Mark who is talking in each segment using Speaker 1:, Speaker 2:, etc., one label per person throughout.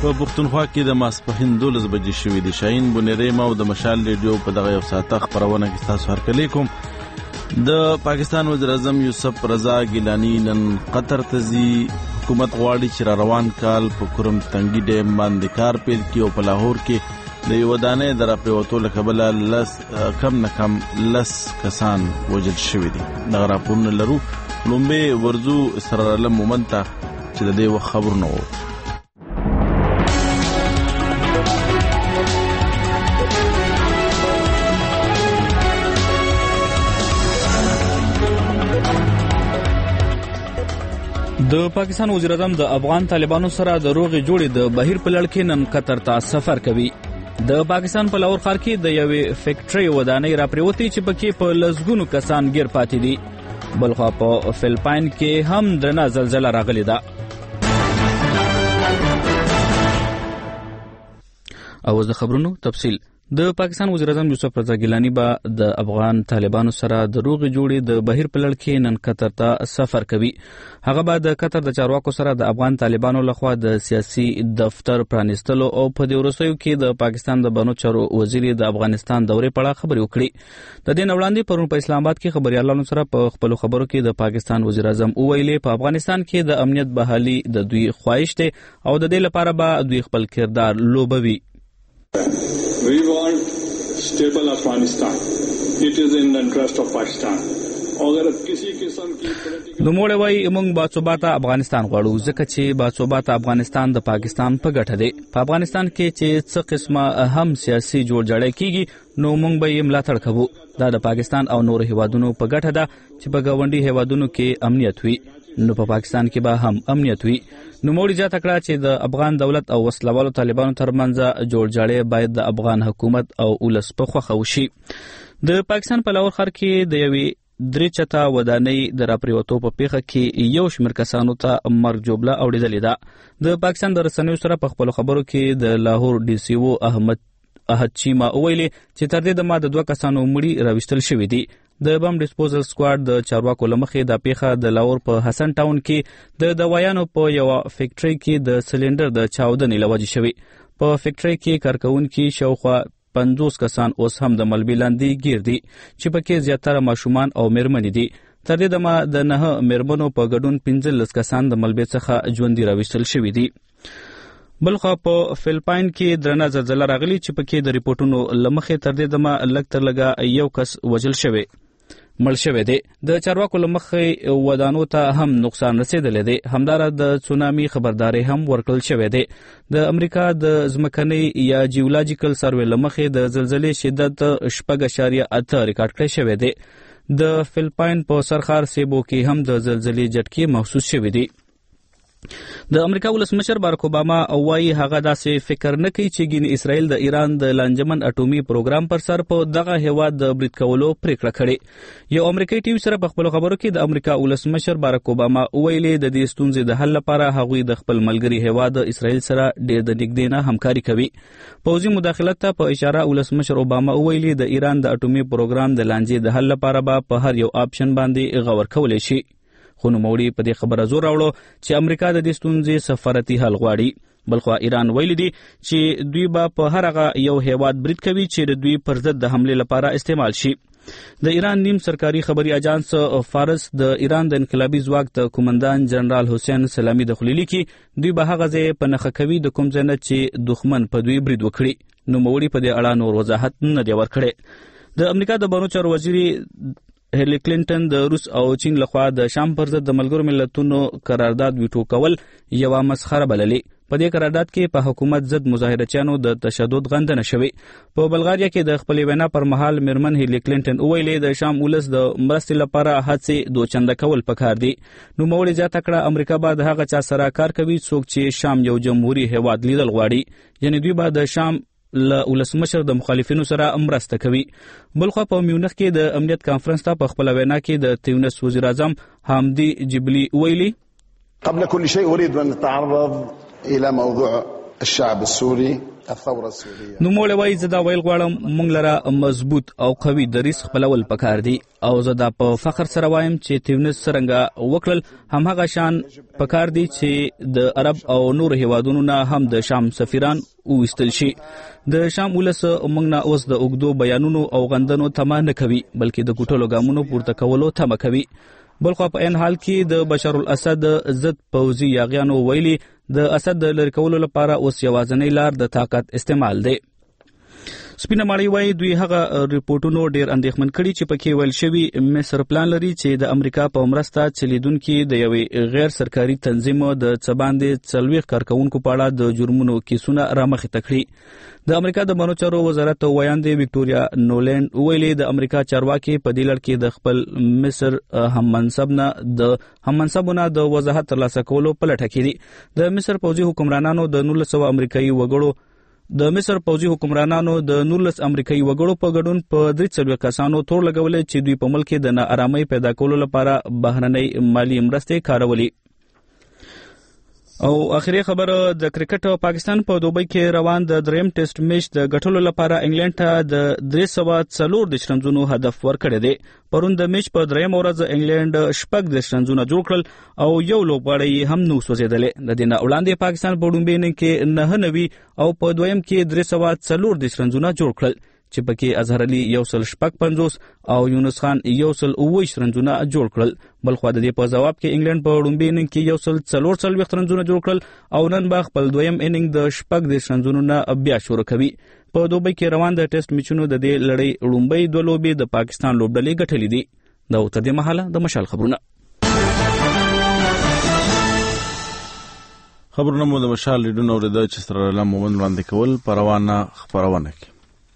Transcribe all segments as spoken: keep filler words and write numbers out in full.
Speaker 1: په پښتونخوا کې د ماسپښین دولس بجې شوې دي. شاهین بونیریم او د مشال ریډیو په دغه یو ساعته خپرونه کې تاسو هرکلی کوم. د پاکستان وزیر اعظم یوسف رضا ګیلانی نن قطر ته ځي. حکومت غواړي چې را روان کال په کوروم تنګي ډیم باندې کار پیل کړي او په لاهور کې د یو ودانۍ د راپریوتو له کبله لس کم نه کم لس کسان وژل شوي دي. دغه راپورونه لرو. لومبې ورځو اسرار علم مومند ته چې د دې وخت خبرونه وو.
Speaker 2: د پاکستان وزیر اعظم د افغان طالبانو سره د روغې جوړې د بهیر په لړ کې نن قطر ته سفر کوي. د پاکستان په لاهور ښار کې د یوې فیکټرۍ ودانۍ راپریوتې چې پکې په لسګونو کسان ګیر پاتې دي. بلخوا په فلپاین کې هم درنه زلزله راغلې ده. او د خبرونو تفصیل. د پاکستان وزیر اعظم یوسف رضا ګیلانی به د افغان طالبانو سره د روغې جوړې د بهیر په لړ کې نن قطر ته سفر کوي. هغه به د قطر د چارواکو سره د افغان طالبانو لخوا د سیاسي دفتر پرانیستلو او په دې وروستیو کې د پاکستان د بانو چارو وزیر د افغانستان دورې په اړه خبرې وکړي. د دې نه وړاندې پرون په اسلام آباد کې خبريالانو سره په خپل خبرو کې د پاکستان وزیر اعظم وویلې په افغانستان کې د امنیت بحالي د دوی خواهش دی او د دې لپاره به دوی خپل کردار لوبوي.
Speaker 3: We want stable Afghanistan. It is in the interest of Pakistan. اگر کسی قسم کی
Speaker 2: نو موږ وایي موږ باثباته افغانستان غواړو ځکه چې باثباته افغانستان د پاکستان په ګټه دی. په افغانستان کې چې څه قسمه هم سیاسي جوړجاړی کیږي نو موږ به یې ملاتړ کوو. دا د پاکستان او نور هیوادونو په ګټه ده چې په ګاونډي هیوادونو کې امنیت وي نو په پاکستان کې به هم امنیت وي. نو موږ اجازه کړه چې د افغان دولت او وسلوالو طالبانو ترمنځ جوړجاړی باید د افغان حکومت او ولس په خوښه وشي. د پاکستان په لاهور ښار کې د یوې درې چته ودانۍ د راپریوتو په پیښه کې یو شمېر کسانو ته مرګ جوړه اوریدلې ده. د پاکستان د رسنیو سره په خپل خبرو کې د لاهور ډي سی او احمد احد چیما ویلي چې تر دې دمه د دوه کسانو مړي راوستل شوي دي. د بم ډیسپوزل سکواډ د چارواکو لمخې د پیښه د لاهور په حسن ټاون کې د دوايانو په یو فیکټرۍ کې د سلندر د چاودنې لوجې شوی. په فیکټرۍ کې کارکونکي شاوخوا پنځوس کسان اوس هم د ملبې لاندې ګیر دي چې پکې زیاتره ماشومان او میرمنې دي. تر دې دمه د نه میرمنو په ګډون پنځلس کسان د ملبې څخه ژوندي راوستل شوي دي. بلخوا په فلپاین کې درنه زلزله راغلي چې پکې د ریپورتونو لمخې تر دې دمه لږ تر لږه یو کس وژل شوی مړ شوی دی. د چارواکو لمخې ودانو ته هم نقصان رسیدلی دی. همدارا د سونامي خبرداري هم ورکړل شوی دی. د امریکا د ځمکنۍ یا جیولوجیکل سروې لمخې د زلزلې شدت شپږ اعشاریه اته ریکارډ کړی شوی دی. د فلپاین په سرخار سیبو کې هم د زلزلې جټکې محسوس شوي دي. د امریکا ولسمشر بارک اوباما وايي هغه داسې فکر نه کوي چې ګین اسرائیل د ایران د لانجمن اټومي پروګرام پر سر په دغه هیواد د برید کولو پریکړه کړې. یو امریکایي ټي وي سره په خپل خبرو کې د امریکا ولسمشر بارک اوباما ویلي د دې ستونزې د حل لپاره هغوی د خپل ملګري هیواد اسرائیل سره ډېر د نږدې نه همکاري کوي. پوځي مداخلت ته په اشاره ولسمشر اوباما ویلي د ایران د اټومي پروګرام د لانجې د حل لپاره به په هر یو آپشن باندې غور کولی شي. خو نوموړي په دې خبره زور راوړو چې امریکا د دې ستونزې سفارتي حل غواړي. بلخوا ایران ویلي دي چې دوی به په هر هغه یو هیواد برید کوي چې د دوی پر ضد د حملې لپاره استعمال شي. د ایران نیم سرکاري خبري اجانس فارس د ایران د انقلابي ځواک د قومندان جنرال حسین سلامی د خلیلی کې دوی به هغه ځای په نښه کوي د کوم ځای نه چې دښمن په دوی برید وکړي. نوموړي په دې اړه نور وضاحت نه دی ورکړی. د امریکا د بانو چارو وزیر هیلری کلینټن د روس او چین لخوا د شام پر ضد د ملګرو ملتونو قرارداد ویټو کول یوه مسخره بللې. په دې قرارداد کې په حکومت ضد مظاهرچیانو د تشدد غندنه شوې. په بلغاریا کې د خپلې وینا پر مهال میرمن هیلری کلینټن وویلې د شام ولس د مرستې لپاره هڅې دوچنده کول پکار دي. نوموړي زیاته کړه امریکا به د هغه چا سره کار کوي څوک چې شام یو جمهوري هیواد لیدل غواړي. یعنې دوی به د شام له ولسمشر د مخالفینو سره مرسته کوي. بلخوا په میونخ کې د امنیت کانفرنس ته په خپل وینا کې د تیونس وزیر اعظم حامدي جبلی ویلي
Speaker 4: قبل كل شيء اريد ان اتعرض الى موضوع الشعب السوري الثوره السوريه.
Speaker 2: نو موږ وایي زدا ویل غواړم موږ لره مضبوط او قوي دریس خپلول پکار دي او زدا په فخر سره وایم چې تیونس څنګه وکړل همغه شان پکار دي چې د عرب او نور هیوادونو نه هم د شام سفیران وستل شي. د شام ولس موږ نه اوس د اوګدو بیانونو او غندنو تمه نه کوي بلکې د ګټلو ګامونو پورته کولو تمه کوي. بلخو په ان حال کې د بشار الاسد ضد پوځي یاغیانو ویلي د اسد د لری کولو لپاره اوس یوازینی لار د طاقت استعمال دی. سپینه ماړی وایي دوی هغه ریپورتونو ډیر اندېښمن کړي چې پکې ویل شوی مصر پلان لري چې د امریکا په مرسته چلیدونکو د یوې غیر سرکاري تنظیم د څباندې څلويخ کارکونکو په اړه د جرمونو کیسونه رامخې تکړي. د امریکا د بانو چارو وزارت ویاندې وکټوریا نولند ویلي د امریکا چارواکي په دې لړ کې د خپل مصر هم منصبونه د هم منصبونه د وضاحت ترلاسه کولو په لټه کې دي. د مصر پوځي حکمرانانو د نولس سوه امریکایي وګړو د مصر پوځي حکمرانانو د نولس امریکایي وګړو په ګډون په درې څلوېښت کسانو تور لګولې چې دوی په ملک کې د ناارامۍ پیدا کولو لپاره بهرنۍ مالی مرستې کارولې. او اخري خبر د کرکټ پاکستان په دوبۍ کې روان د دریم ټیسټ میچ د ګټلو لپاره انګلند ته د درې سوه څلور د شرنځونو هدف ورکړی دی. پرون د میچ په دریم ورځ انګلند شپږ د شرنځونه جوړ کړل او یو لوبغاړی هم نو سوځېدلې. د دې نه وړاندې پاکستان په لومړي اننګ کې نه نوي او په دویم کې درې سوه څلور د شرنځونه جوړ کړل چې پکې اظهر علي یو سل شپږ پنځوس او یونس خان یو سل اووه رنځونه جوړ کړل. بلخو د دې په جواب کې انګلند په لومړي اننګ کې یو سل څلور څلوېښت رنځونه جوړ کړل او نن به خپل دویم اننګ د شپږ د رنځونو نه بیا شروع کوي. په دوبۍ کې روان د ټیسټ میچونو د دې لړۍ لومړی دوه لوبې د پاکستان لوبډلې ګټلې دي. دا تر دې مهاله د مشال خبرونه
Speaker 1: خبرونه مو د مشال ریډیو اوریدل چې سره له مومن وړاندې کول پروانه خبرونه کې.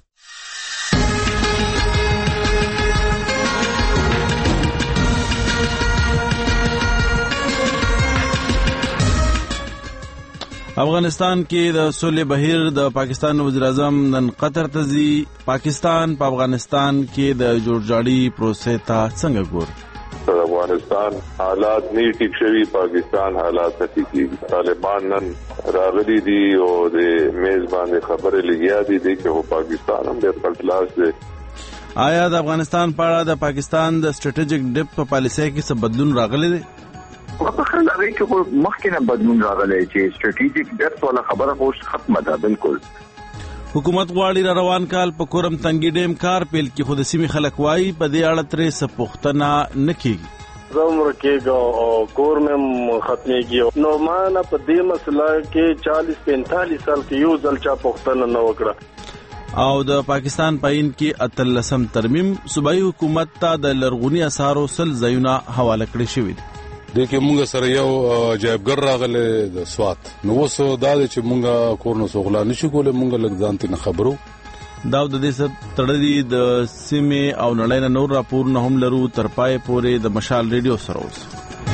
Speaker 1: افغانستان کې د سولې بهیر د پاکستان وزیر اعظم نن قطر ته ځي. پاکستان په افغانستان کې د جوړجاړي پروسې ته څنګه ګوري؟
Speaker 5: افغانستان حالات نه ټیک شوي، پاکستان حالات ټیک دي. طالبان نن راغلي دي او د میز باندې خبرې لګیا دي چې پاکستان هم د خپل لاس دی.
Speaker 1: آیا د افغانستان په اړه د پاکستان د سټریټیجیک ډیپ په پالیسۍ کې څه بدلون راغلی دی؟
Speaker 6: په خل هغه کې مخکې نه بدلون راغلی چې سټریټیجیک ډیپث ولا خبره خو ختمه ده. بالکل
Speaker 1: حکومت غواړي را روان کال په کورم تنګي ډیم کار پیل کې خود سیمې خلک وایي په دې اړه ترې څه پوښتنه نه کیږي.
Speaker 7: زمر کېږي او کور مې ختمېږي نو ما نه په دې مسله کې چالیس پینتالیس سال کې یو ځل چا پوښتنه نه وکړه.
Speaker 1: او د پاکستان پاین کې اتلسم ترمیم صوبایي حکومت ته د لرغونی اثارو سل ځایونه حواله کړی شوی دي.
Speaker 8: دغه مونږ سره یو عجایبګر راغله د سوات نو وسو دا چې مونږه کورنو سوغلا نشو کولای مونږ لږ ځانته نه خبرو.
Speaker 1: دا د دې سره تړلې د سیمه او نړۍ نه نور راپور نه هم لرو. تر پای پورې د مشال ریډیو سره اوس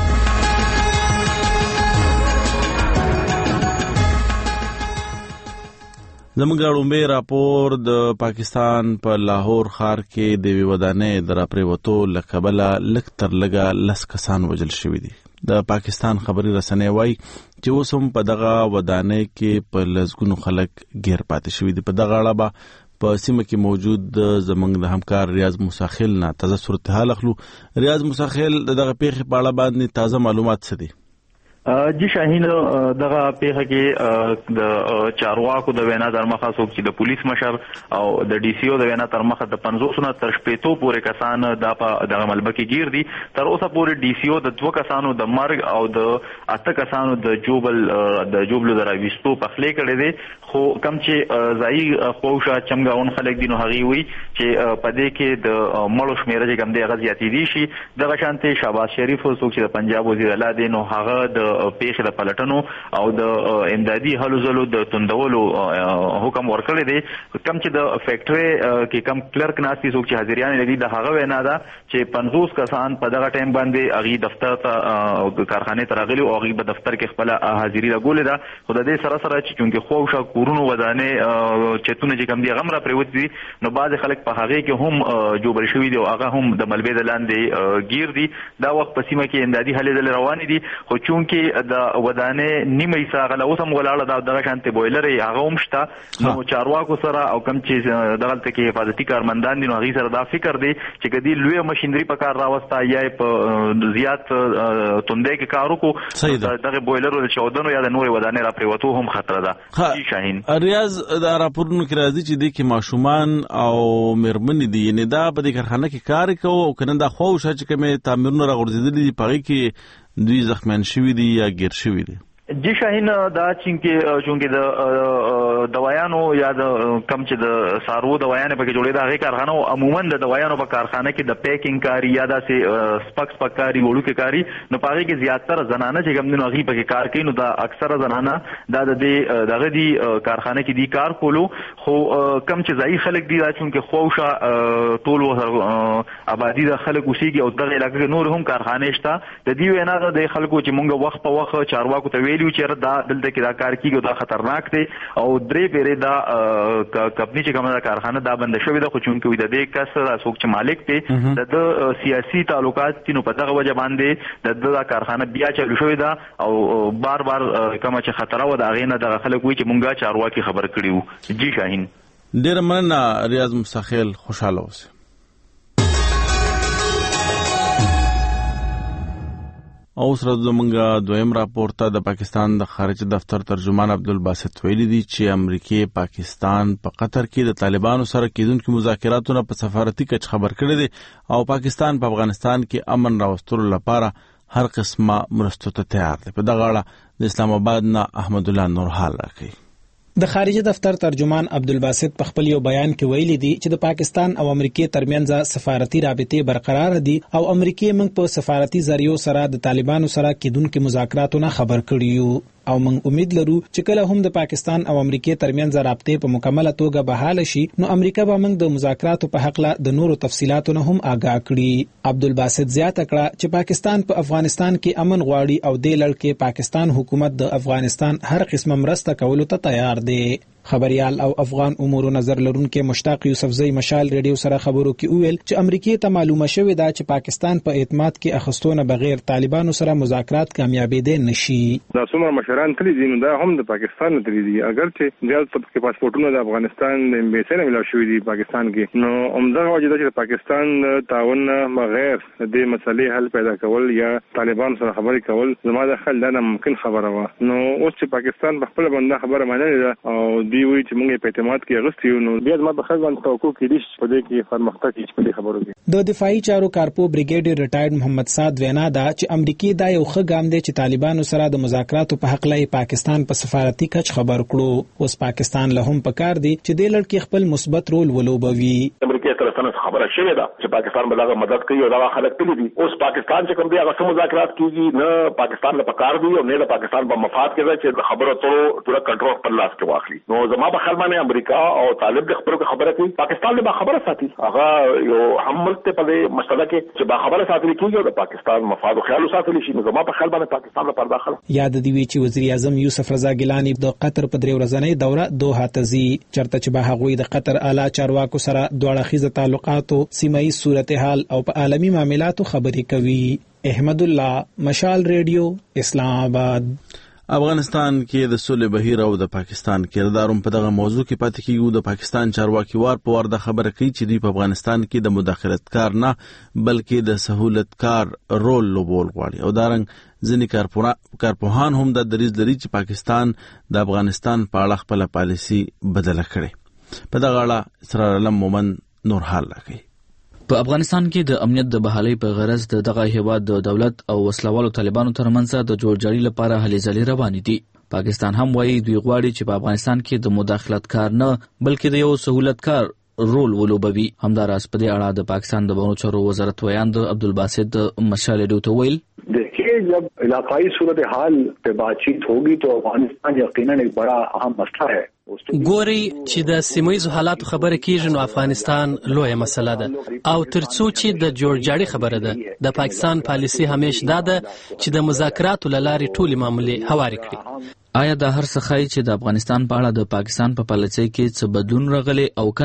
Speaker 1: زموږ لومبه راپور د پاکستان په لاهور ښار کې د ودانۍ د راپریوتو لکبله لک تر لګه لس کسان وژل شوي دي. د پاکستان خبري رسنۍ وایي چې اوس هم په دغه ودانۍ کې په لسګونو خلک غیر پاتې شوي دي. په دغه اړه به په سیمه کې موجود زموږ د همکار ریاض موساخیل نه تازه صورتحال اخلو. ریاض موساخیل دغه پیښې په اړه باندې تازه معلومات څه دي؟
Speaker 9: جی شاهین دغه پیښه کې د چارواکو د وینا تر مخه څوک چې د پولیس مشر او د ډي سي او د وینا تر مخه د پنځوس نه تر شپږ پورې کسان د دغه ملبه کې گیر دي. تر اوسه پورې ډي سي او د دوه کسانو د مرګ او د اته کسانو د جوبل د جوبلو دراويستو په خلې کړي دي. خو کم چې ځای خوښه چمګاون خلک دي نو هغه وی چې په دې کې د مړو شمیره چې کم دی هغه زیاتې دي شي. دغه شانته شهباز شریف څوک چې د پنجاب وزیر اعلی دی نو هغه د پیښه د پلټنو او د امدادي هلو زلو د توندولو حکم ورکړی دی. کم چې د فیکټري کې کم کلرک ناسي څوک چې حاضریان لري د هغه وینا ده چې پنځوس کسان په دغه ټایم باندې اغي دفتر ته کارخانه ته راغلي او اغي په دفتر کې خپل حاضری راغولې ده. خو د دې سره سره چې چونکه خوښه کورونو ودانې چتونه چې کم دي غم را پریوت دي نو بعض خلک په هغه کې هم جوړ شوی دي او هغه هم د ملبې د لاندې گیر دي. دا وخت په سیمه کې امدادي هلې دل روان دي. خو چونکه چې د ودانې نیمه حصہ غلا اوس هم ولاړه دا دغه شانتي بویلر هغه هم شته نو چارواکو سره او کم چې دغلته کې حفاظتي کارمندان دي نو هغه سره دا فکر دی چې کدي لوی ماشينري په کار راوستا یا په زیات توندې کې کارو کو دغه بویلر او چودنو یا د نور ودانې را پریوتو هم خطر ده. شاهین
Speaker 1: ریاض دا راپورونو کې راځي چې د کې ماشومان او مېرمنې دي یعنی دا په دې کارخانه کې کار کوي او کنه دا خو شاته چې کومه تعمیرونه راغورځېدلي دي پغې کې دوی زخمیان شوي دي یا ګیر شوي دي.
Speaker 9: جی شاهین دا چې چونکې د دوايانو یا د کم چې د سارو دوايانو په کې جوړې دا هغه کارخانه او عموما د دوايانو په کارخانه کې د پیکینګ کاری یا د سپکس پکاري وړو کې کاری نو پاره کې زیاتره زنانه چې کوم نو هغه په کې کار کوي نو دا اکثره زنانه دا د دغه دی کارخانه کې دی کار کولو خو کم چې ځای خلک دي دا چونکې خوښه ټول آبادی د خلک اوسېږي او دغه علاقې کې نور هم کارخانه شته د دې وینا د خلکو چې مونږ وخت په وخت چارواکو ته ویلو چې دا دلته کې دا کار کیږي دا خطرناک دی او درې پیری دا کمپنی چې کومه کارخانه دا بند شوې ده خو چونکې د دې کس څوک چې مالک دی د سیاسي تعلقات تینو په دغه وجه باندې د دا کارخانه بیا چالو شوې ده او بار بار کومه چې خطر و دا غینه د خلک وي چې مونږه چارواکي خبر کړیو. جی شاهین
Speaker 1: ډیر مننه ریاض مستخیل خوشاله اوسه. او سره زمونږ دویم راپور ته د پاکستان د خارجه دفتر ترجمان عبدالباسط ویلي دي چې امریکای پاکستان په قطر کې د طالبانو سره کېدونکو مذاکراتونو په سفارتي کچ خبر کړی دی او پاکستان په افغانستان کې امن راوستلو لپاره هر قسمه مرستو ته تیار دی. په دغه اړه د اسلام آباد نه احمد الله نورحال راکوي.
Speaker 10: د خارجه دفتر ترجمان عبدالباسط په خپل یو بیان کې ویلي دي چې د پاکستان او امریکای ترمنځ سفارتي رابطې برقرار دي او امریکای موږ په سفارتي ذریعو سره د طالبانو سره کېدونکو مذاکراتونه خبر کړیو او موږ امید لرو چې کله هم د پاکستان او امریکای ترمنځ رابطې په مکمله توګه بحاله شي نو امریکا به موږ د مذاکراتو په حق له د نورو تفصيلاتو نه هم آگاه کړي. عبدالباسط زیاته کړه چې پاکستان په افغانستان کې امن غواړي او د لړ کې پاکستان حکومت د افغانستان هر قسمه مرسته کولو ته تیار دی. خبريال او افغان امور نظر لرونکو مشتاق یوسفزئی مشال ریډیو سره خبرو کې ویل چې امریکای ته معلومه شوې ده چې پاکستان په اعتماد کې اخستونه بغیر طالبانو سره مذاکرات کامیابېدل نشي.
Speaker 11: دا څومره مشران تللی دي نو دا هم د پاکستان تللی دي اگر چې ځل په پاسپورتونو د افغانستان د امبیسي نه ملاو شوې دي پاکستان کې نو عمده وجه ده چې پاکستان تعاون بغیر د مسلې حل پیدا کول یا طالبان سره خبرې کول زما د خل نه ممکن خبره و نو اوس چې پاکستان په خپل باندې خبره مانه ده او دی وی چې موږ په اعتماد کې غوښتیو نو بیا ما په خپل باندې توقع کړی په دې کې پرمختګ هیڅ په خبرو کې
Speaker 10: د دفاعي چارو کارپو بریګیډیر ریټایرډ محمد سعد وینا دا چې امریکای دا یو ښه ګام دی چې طالبانو سره د مذاکراتو په حق لای پاکستان په سفارتي کچ خبر کړو اوس پاکستان له هم پکار دی چې د لړ کې خپل مثبت رول ولوبوي.
Speaker 12: امریکای طرفانه خبره شوې ده چې پاکستان بلغه مدد کوي او دا خلک تللی دي اوس پاکستان چې کوم دی هغه مذاکرات کیږي نه پاکستان له پکار دی او نه د پاکستان په مفاد کې چې خبره ټول ټول کنټرول پر لاس کې واخلي نو زما په خیال باندې امریکا او طالب د خبرو خبره کوي پاکستان له خبره ساتي هغه یو هم ملک ته په مسله کې چې با خبره ساتل کیږي او د پاکستان مفاد او خیال ساتل شي نو زما په خیال باندې پاکستان له پر داخله.
Speaker 10: یاد دی چې وزیر اعظم یوسف رضا ګیلانی د قطر په درې ورځنۍ دوره دوحه ته ځي چرته چې به هغوی د قطر اعلی چارواکو سره دوه اړخیزه تعلقاتو سیمایي صورتحال او په عالمي معاملاتو خبرې کوي. احمد الله مشال ریډیو اسلام آباد.
Speaker 1: افغانستان کې د سولې بهیر او د پاکستان کرداروم په دغه موضوع کې پاتې کیږي. د پاکستان چارواکي وار په وار د خبره کوي چې دوی په افغانستان کې د مداخلت کار نه بلکې د سہولت کار رول لوبول غواړي او دارنګ ځینې کارپوهان هم د دریځ لري چې پاکستان د افغانستان په اړه خپل پالیسي بدله کړي. په دغه اړه اسرار علم مومن نور حال راکوي.
Speaker 2: په افغانستان کې د امنیت د بحالۍ په غرض د دغه هیواد د دولت او وسلوالو طالبانو ترمنځ د جوړجاړي لپاره هلې ځلې روانې دي. پاکستان هم وایي دوی غواړي چې په افغانستان کې د مداخلت کار نه بلکې د یو سہولت کار رول ولوبوي. همداراز په دې اړه د پاکستان د بهرنیو چارو وزارت ویاند عبدالباسط مشال ریډیو ته ویل
Speaker 13: देखिए जब इलाकाई सूरत हाल पे बातचीत होगी तो अफगानिस्तान यकीनन एक बड़ा अहम मसला है.
Speaker 14: ګوري چې د سیمایي حالاتو خبره کیږي نو افغانستان لویه مسله ده او ترڅو چې د جوړجاړي خبره ده د پاکستان پالیسي همیشه ده چې د مذاکراتو لارې ټولې معاملې هواري کړي.
Speaker 2: آیا دا هر څه ښایي چې د افغانستان په اړه د پاکستان په پالیسۍ کې څه بدلون راغلی او کنه؟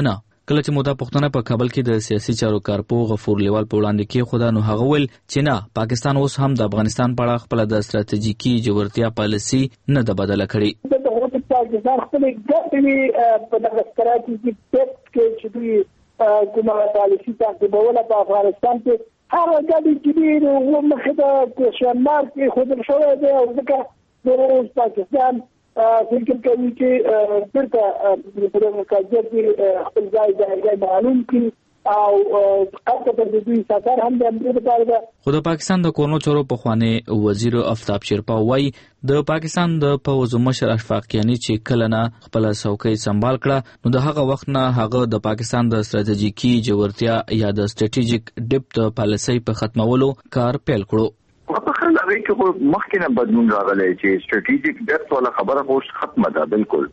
Speaker 2: کله چې مودا پښتنه په کابل کې د سیاسي چارو کارپو غفور لیوال په وړاندې کې خدا نو هغه ول چې نه پاکستان اوس هم د افغانستان په اړه خپل د ستراتیژیکي جوړتیا پالیسي نه د بدله کړې.
Speaker 15: د پاکستان خپل ګټې په دغه ستراتیژیک ټیکس کې چې کومه پالیسي تعقیبوله په افغانستان کې هغه ګټې چې د مخه د کوشن مارک خود شوی دی او ځکه د پاکستان فکر کوي چې بیرته په دغه کاجر کې خپل ځای ځای معلوم کړي او قطعا په دې ساتر هم د امریکا لپاره
Speaker 2: خو د پاکستان د کورنو چارو په خواني وزیر افتاب شیرپا وایي د پاکستان د پوز مشر اشفاق کیانی چې کله نه خپل څوکۍ سمبال کړه نو د هغه وخت نه هغه د پاکستان د ستراتیژیکي جوړتیا یا د ستراتیژیک ډیپت پالیسي په ختمولو کار پیل کړو.
Speaker 6: په خل هغه کې مخکې نه بدلون راغلی چې ستراتیژیک ډیپت ولا خبره اوس ختمه ده بالکل.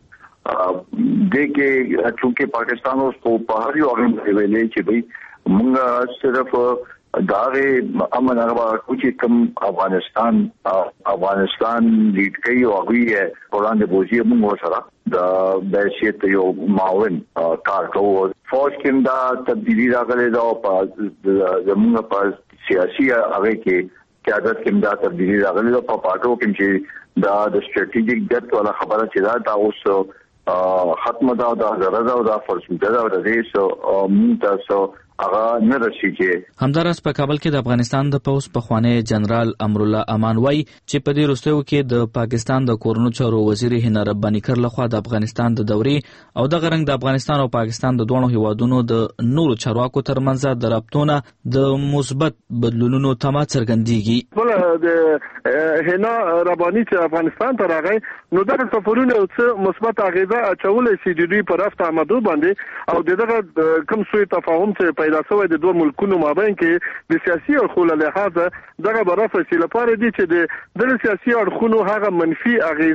Speaker 6: د کې چونکه پاکستان اوس په هر یو هغه ویلې چې بھئی موږ صرف داغه امن هغه کوچې کم افغانستان افغانستان لیډ کوي او هغه وړاندې بوزي موږ سره د بحثیت یو معاون کار کوو. فوج کې دا تبدیلی راغلی دا په زموږ په سیاسي هغه کې قیادت کې دا تبدیلی راغلی دا په پاتو کې چې دا د ستراتیژیک ډیپت ولا خبره چې دا دا اوس ختمه دا دا زړه دا فرصت دا د دې سو مونږ هغه نه راشي چې
Speaker 2: همدارس په کابل کې د افغانستان د پوز په خوانه جنرال امر الله امان وای چې په دې وروستیو کې د پاکستان د کورنو چارو وزیر هنا ربانی کر لخوا د افغانستان د دورې او د غرنګ د افغانستان او پاکستان د دوه هیوادونو د نورو چارواکو ترمنځ د رابطونه د مثبت بدلونونو تمه څرګندېږي.
Speaker 11: بل د هنا ربانی چې افغانستان ته راغی نو دغه سفرونه څه مثبت اغیزه اچولې چې د دوی په رافت آمدو باندې او دغه کوم سوء تفاهم چې پیدا شوی د دوه ملکونو مابین کې د سیاسي اړخونو لحاظ دغه برابر چې لپاره دي چې د سیاسي اړخونو هغه منفي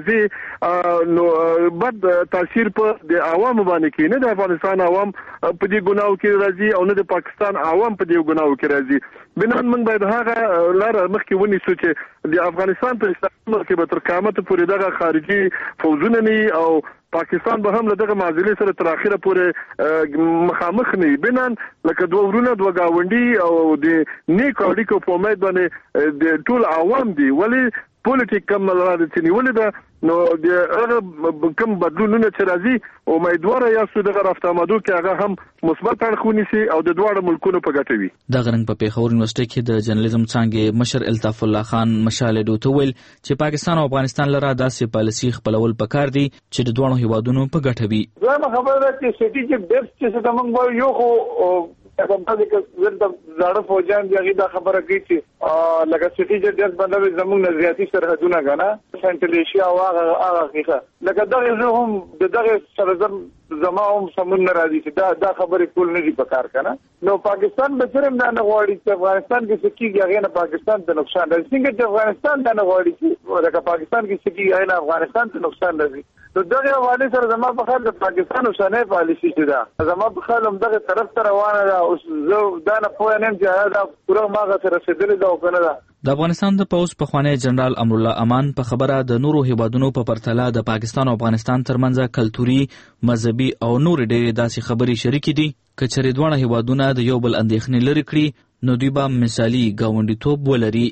Speaker 11: اغیزې نو بد تاثیر په د عوامو باندې کې نه د افغانستان عوام په دې ګناو کې راځي او نه د پاکستان عوام په دې ګناو کې راځي. بنان موږ باید هغه لار مخکې ونیسو چې د افغانستان په استعمال کې به تر قیامت پورې دغه خارجي فوجونه نه او پاکستان به هم دغه معضلې سره تر اخره پورې مخامخ نه بنان لکه دوه ورونه دوه گاونډي او د نیک اړیکو په امید باندې د ټول عوام دي ولی پولیټیک کم لاره چې نیولې ده نو د هغه کم بدلونونه چې راځي امیدوار یا سو دغه رافتامدو کې هغه هم مثبت اړخونه سي او د دوه ملکونو په ګټه وي.
Speaker 2: د غرنګ په پیښور یونیورسيټي کې د جرنالیزم څانګې مشر الطاف الله خان مشاله دوته ویل چې پاکستان او افغانستان لره داسې پالیسي خپلول پکار دي چې د دوه هیوادونو په ګټه وي.
Speaker 15: زما خبره ده چې ستراتیژیک ډیپت چې زمونږ یو خو کوم چې زړه زړه فوجان دی دا خبره کوي چې لکه ستراتیژیک ډیپت باندې زمونږ نظریاتي سرحدونه غنا سنټرل ایشیا او هغه هغه لکه دغه هم دغه سره زما هم سمون ناراضي چې دا دا خبرې کول نه دي پکار کنه نو پاکستان به صرف نه غواړي چې افغانستان کې سکیږي هغه نه پاکستان ته نقصان رسي څنګه چې افغانستان نه غواړي چې ورکه پاکستان کې سکیږي هغه نه افغانستان ته نقصان رسي نو دغه حواله سره زما په خیال د پاکستان اوسنۍ پالیسي چې دا زما په خیال هم دغه طرف ته روانه ده او زه دا نه پوه نیم چې دا پوره ماغه سره رسیدلې ده او کنه ده.
Speaker 2: د افغانستان د پوز په خوانه جنرال امر الله امان په خبره د نورو هیوادونو په پرتله د پاکستان او افغانستان ترمنځ کلتوري مذهبي او نور ډېرې داسې خبرې شریک دي چې چېرې دوه هیوادونه د یو بل اندېښنې لري کړي نو دوی به مثالي ګاونډیتوب ولري.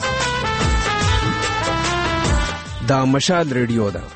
Speaker 16: دا مشال ریډیو ده.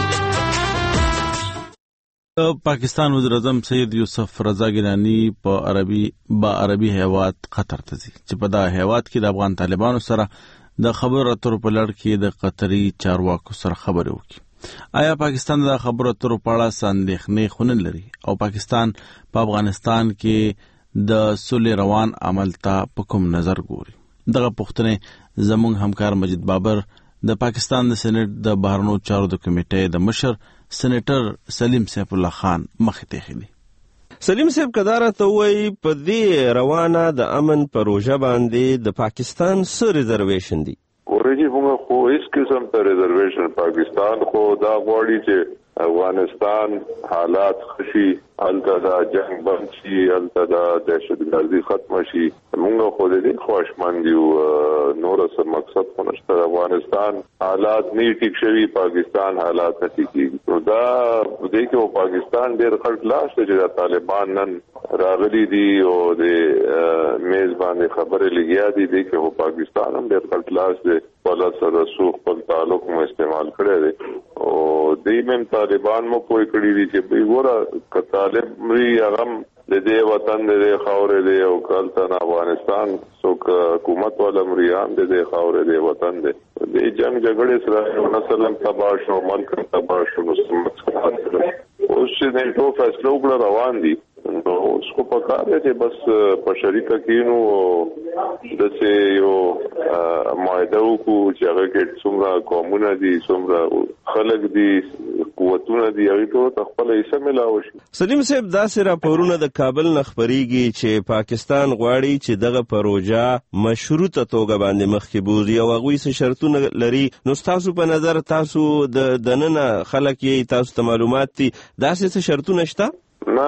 Speaker 1: پاکستان وزیر اعظم سید یوسف رضا ګیلانی په عربي با عربي هیواد قطر ته ځي چې په دا هیواد کې د افغان طالبانو سره د خبرو اترو په لړ کې د قطري چارواکو سره خبرې وکړي. آیا پاکستان د خبرو اترو په اړه اندېښنې خونه لري او پاکستان په افغانستان کې د صلح روان عمل ته په کوم نظر ګوري؟ دغه پوښتنه زموږ همکار مجید بابر د پاکستان د سېنات د بهرنیو چارو د کمیټې د مشر سېنیټر سلیم سیف الله خان مخې ته خېلي.
Speaker 17: سلیم صاحب کدار ته وایي په دې روانه د امن پروژه باندې د پاکستان څه ریزرویشن دي؟
Speaker 5: ورېږي موږ خو هیڅ قسم ته ریزرویشن پاکستان خو دا غواړي چې افغانستان حالات خشي هلته دا جنگ بند شي هلته دا دهشتګردي ختم شي موږ خو دې خوشمن یو نور څه مقصد خو نشته افغانستان حالات نه ټیک شوي پاکستان حالات نه ټیکي نو دا دې کې پاکستان ډېر خلک لاس چې طالبان نن راغلي دي او د میز باندې خبره لګیا دي دې کې پاکستان هم ډېر خلک لاس دي ولا سره سو خپل تعلق مو استعمال کړی دی او دې من طالبان مو کوئی کړی دي چې به ګوره ک طالب مری هغه د دې وطن د خاورې دی او کله افغانستان څوک حکومت ولا مریان د دې خاورې دی وطن دی د جنگ جګړې سره نسل هم تباہ شو ملک هم تباہ شو نو سمڅ اوس چې د ټول فیصلو کړه روان دي نو اوس کو پکار دی چې بس په شریکه کینو د څه یو معاهده وکړو چې هغه کې څومره قومونه دي څومره خلک دي قوتونه دي هغه ټول خپل حصہ ملاوي شي.
Speaker 17: سلیم صاحب دا سره پورونه د کابل نخبريږي چې پاکستان غواړي چې دغه پروژه مشروطه توګه باندې مخکې بوزي او هغه څه شرطونه لري نو تاسو په نظر تاسو د دننه خلک یې تاسو ته معلومات دي دا څه شرطونه شته؟
Speaker 5: نه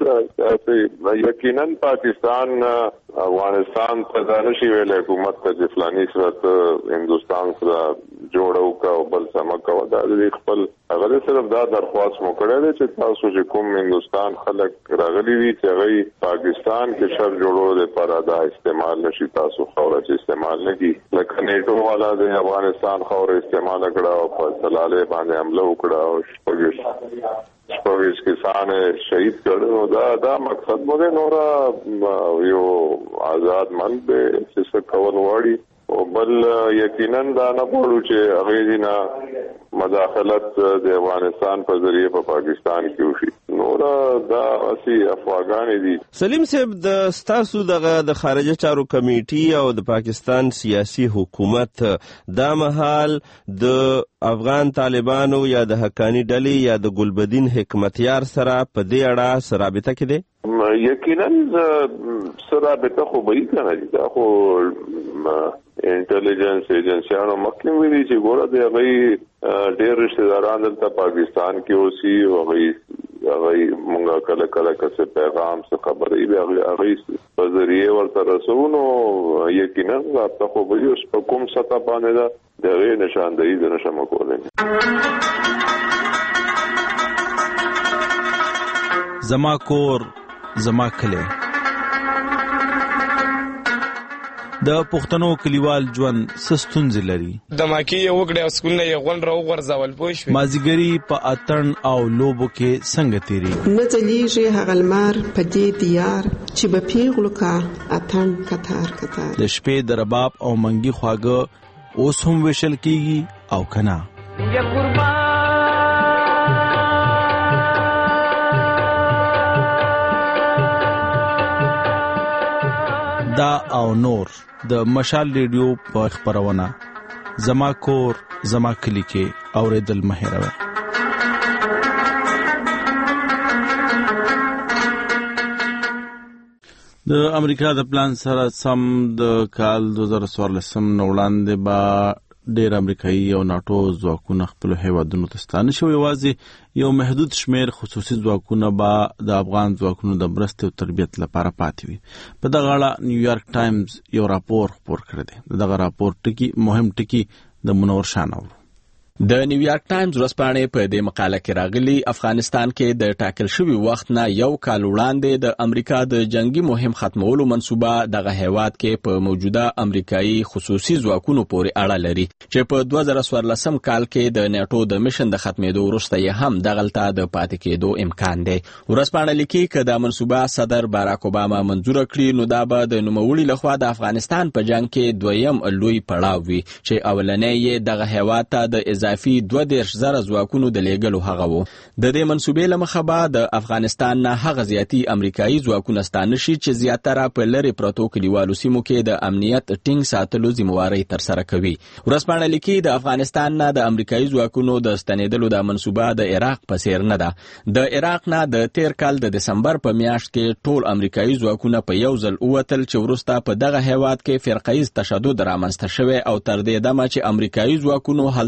Speaker 5: نه یقینا پاکستان افغانستان ته دا نشي ویل حکومت ته فلاني صورت هندستان سره جوړو کا او بل سمکو دا د خپل هغه صرف دا درخواست مو کړی دی چې تاسو چې کوم هندستان خلک راغلي وي چې هغه پاکستان کې شر جوړولو لپاره دا استعمال نشي تاسو خوره چې استعمال نه کی لکه نیټو والا د افغانستان خوره استعمال کړه او په سلاله باندې حمله وکړه او شپږ شپږ کسان شهید کړو دا دا مقصد مو دی نور یو آزاد ملک دی چې څه کول غواړي او بل یقینا دا نه پوهو چې هغه دینا مداخلت د افغانستان په ذریعہ په پاکستان کې وشي نور دا اسی افغانان دي.
Speaker 17: سلیم صاحب د ستاسو دغه د خارجه چارو کمیټي او د پاکستان سیاسي حکومت دا مهال د افغان طالبانو یا د حقانی ډلې یا د ګلبدین حکمتیار سره په دې اړه سرابطه کې دي؟
Speaker 5: یقینا سرابطه خو به یې دا خو انټيليجنس ایجنسیانو مخکې ویلي چې ګوره د هغه ډېر رشتہ داران دلته پاکستان کې اوسي او هغه هغه مونږه کله کله کڅ پیغام څه خبرې به هغه هغه په ذریعہ ورته رسونو یقینا رابطه خو به اوس په کوم سطح باندې دا دغه نشاندهي د نشم کولای.
Speaker 1: زما کور زما کلی د پښتنو کلیوال ژوند سستونځ لري
Speaker 18: د ماکی یو وګړي اسکول نه یو غون راو ورځول پوښ
Speaker 1: مازیګری په اتن او لوبو کې څنګه تیری
Speaker 19: نه ځلیږي هغه لمر په دې دیار چې به پیغلو کا اتن کتار کتار
Speaker 1: د شپې د رباب او منګي خواږه اوس هم وشل کیږي او کنا یا قربان دا او نور د مشال ریډیو په خبرونه زما کور زما کلی کې اوریدل مهیروي. د امریکا د پلان سره سم د کال دوه زره څوارلس نو وړاندې با ډېر امریکایي او ناتو ځواکونه خپل هیوادونو ته ستانه شوي یوازې یو محدود شمیر خصوصي ځواکونه با د افغان ځواکونو د مرستې او تربیت لپاره پاتې وي. په دغه اړه نیویارک ټایمز یو راپور خپور کړی دی. دغه راپور ټکی مهم ټکی د منور شاه نورو
Speaker 20: د نیویارک ټایمز ورځپاڼې په دې مقاله کې راغلي افغانستان کې د ټاکل شوی وخت نه یو کال وړاندې د امریکا د جنگي مهم ختمولو منصوبه دغه هیواد کې په موجوده امریکایي خصوصي ځواکونو پورې اړه لري چې په دوه زره څوارلس کال کې د نیټو د میشن د ختمېدو وروسته یې هم دغلته د پاتې کېدو امکان دی. ورځپاڼه لیکي چې د منصوبه صدر باراک اوباما منظور کړي نو دا به د نوموړي لخوا د افغانستان په جنگ کې دویم لوی پړاو وي چې اولنې یې دغه هیواد ته د اضافي دوه دېرش زره ځواکونو د لیږلو هغه و. د دې منصوبې له مخه به د افغانستان نه هغه زیاتي امریکایي ځواکونه ستانه شي چې زیاتره په لرې پرتو کلیوالو سیمو کې د امنیت ټینګ ساتلو ذمہواري ترسره کوي. ورځپاڼه لیکي د افغانستان نه د امریکایي ځواکونو د ستنېدلو د منصوبه د عراق په څیر نه ده. د عراق نه د تیر کال د دسمبر په میاشت کې ټول امریکایي ځواکونه په یو ځل ووتل چې وروسته په دغه هیواد کې فرقه ایز تشدد رامنځته شوی او تر دې دمه چې امریکایي ځواکونو هلته کومې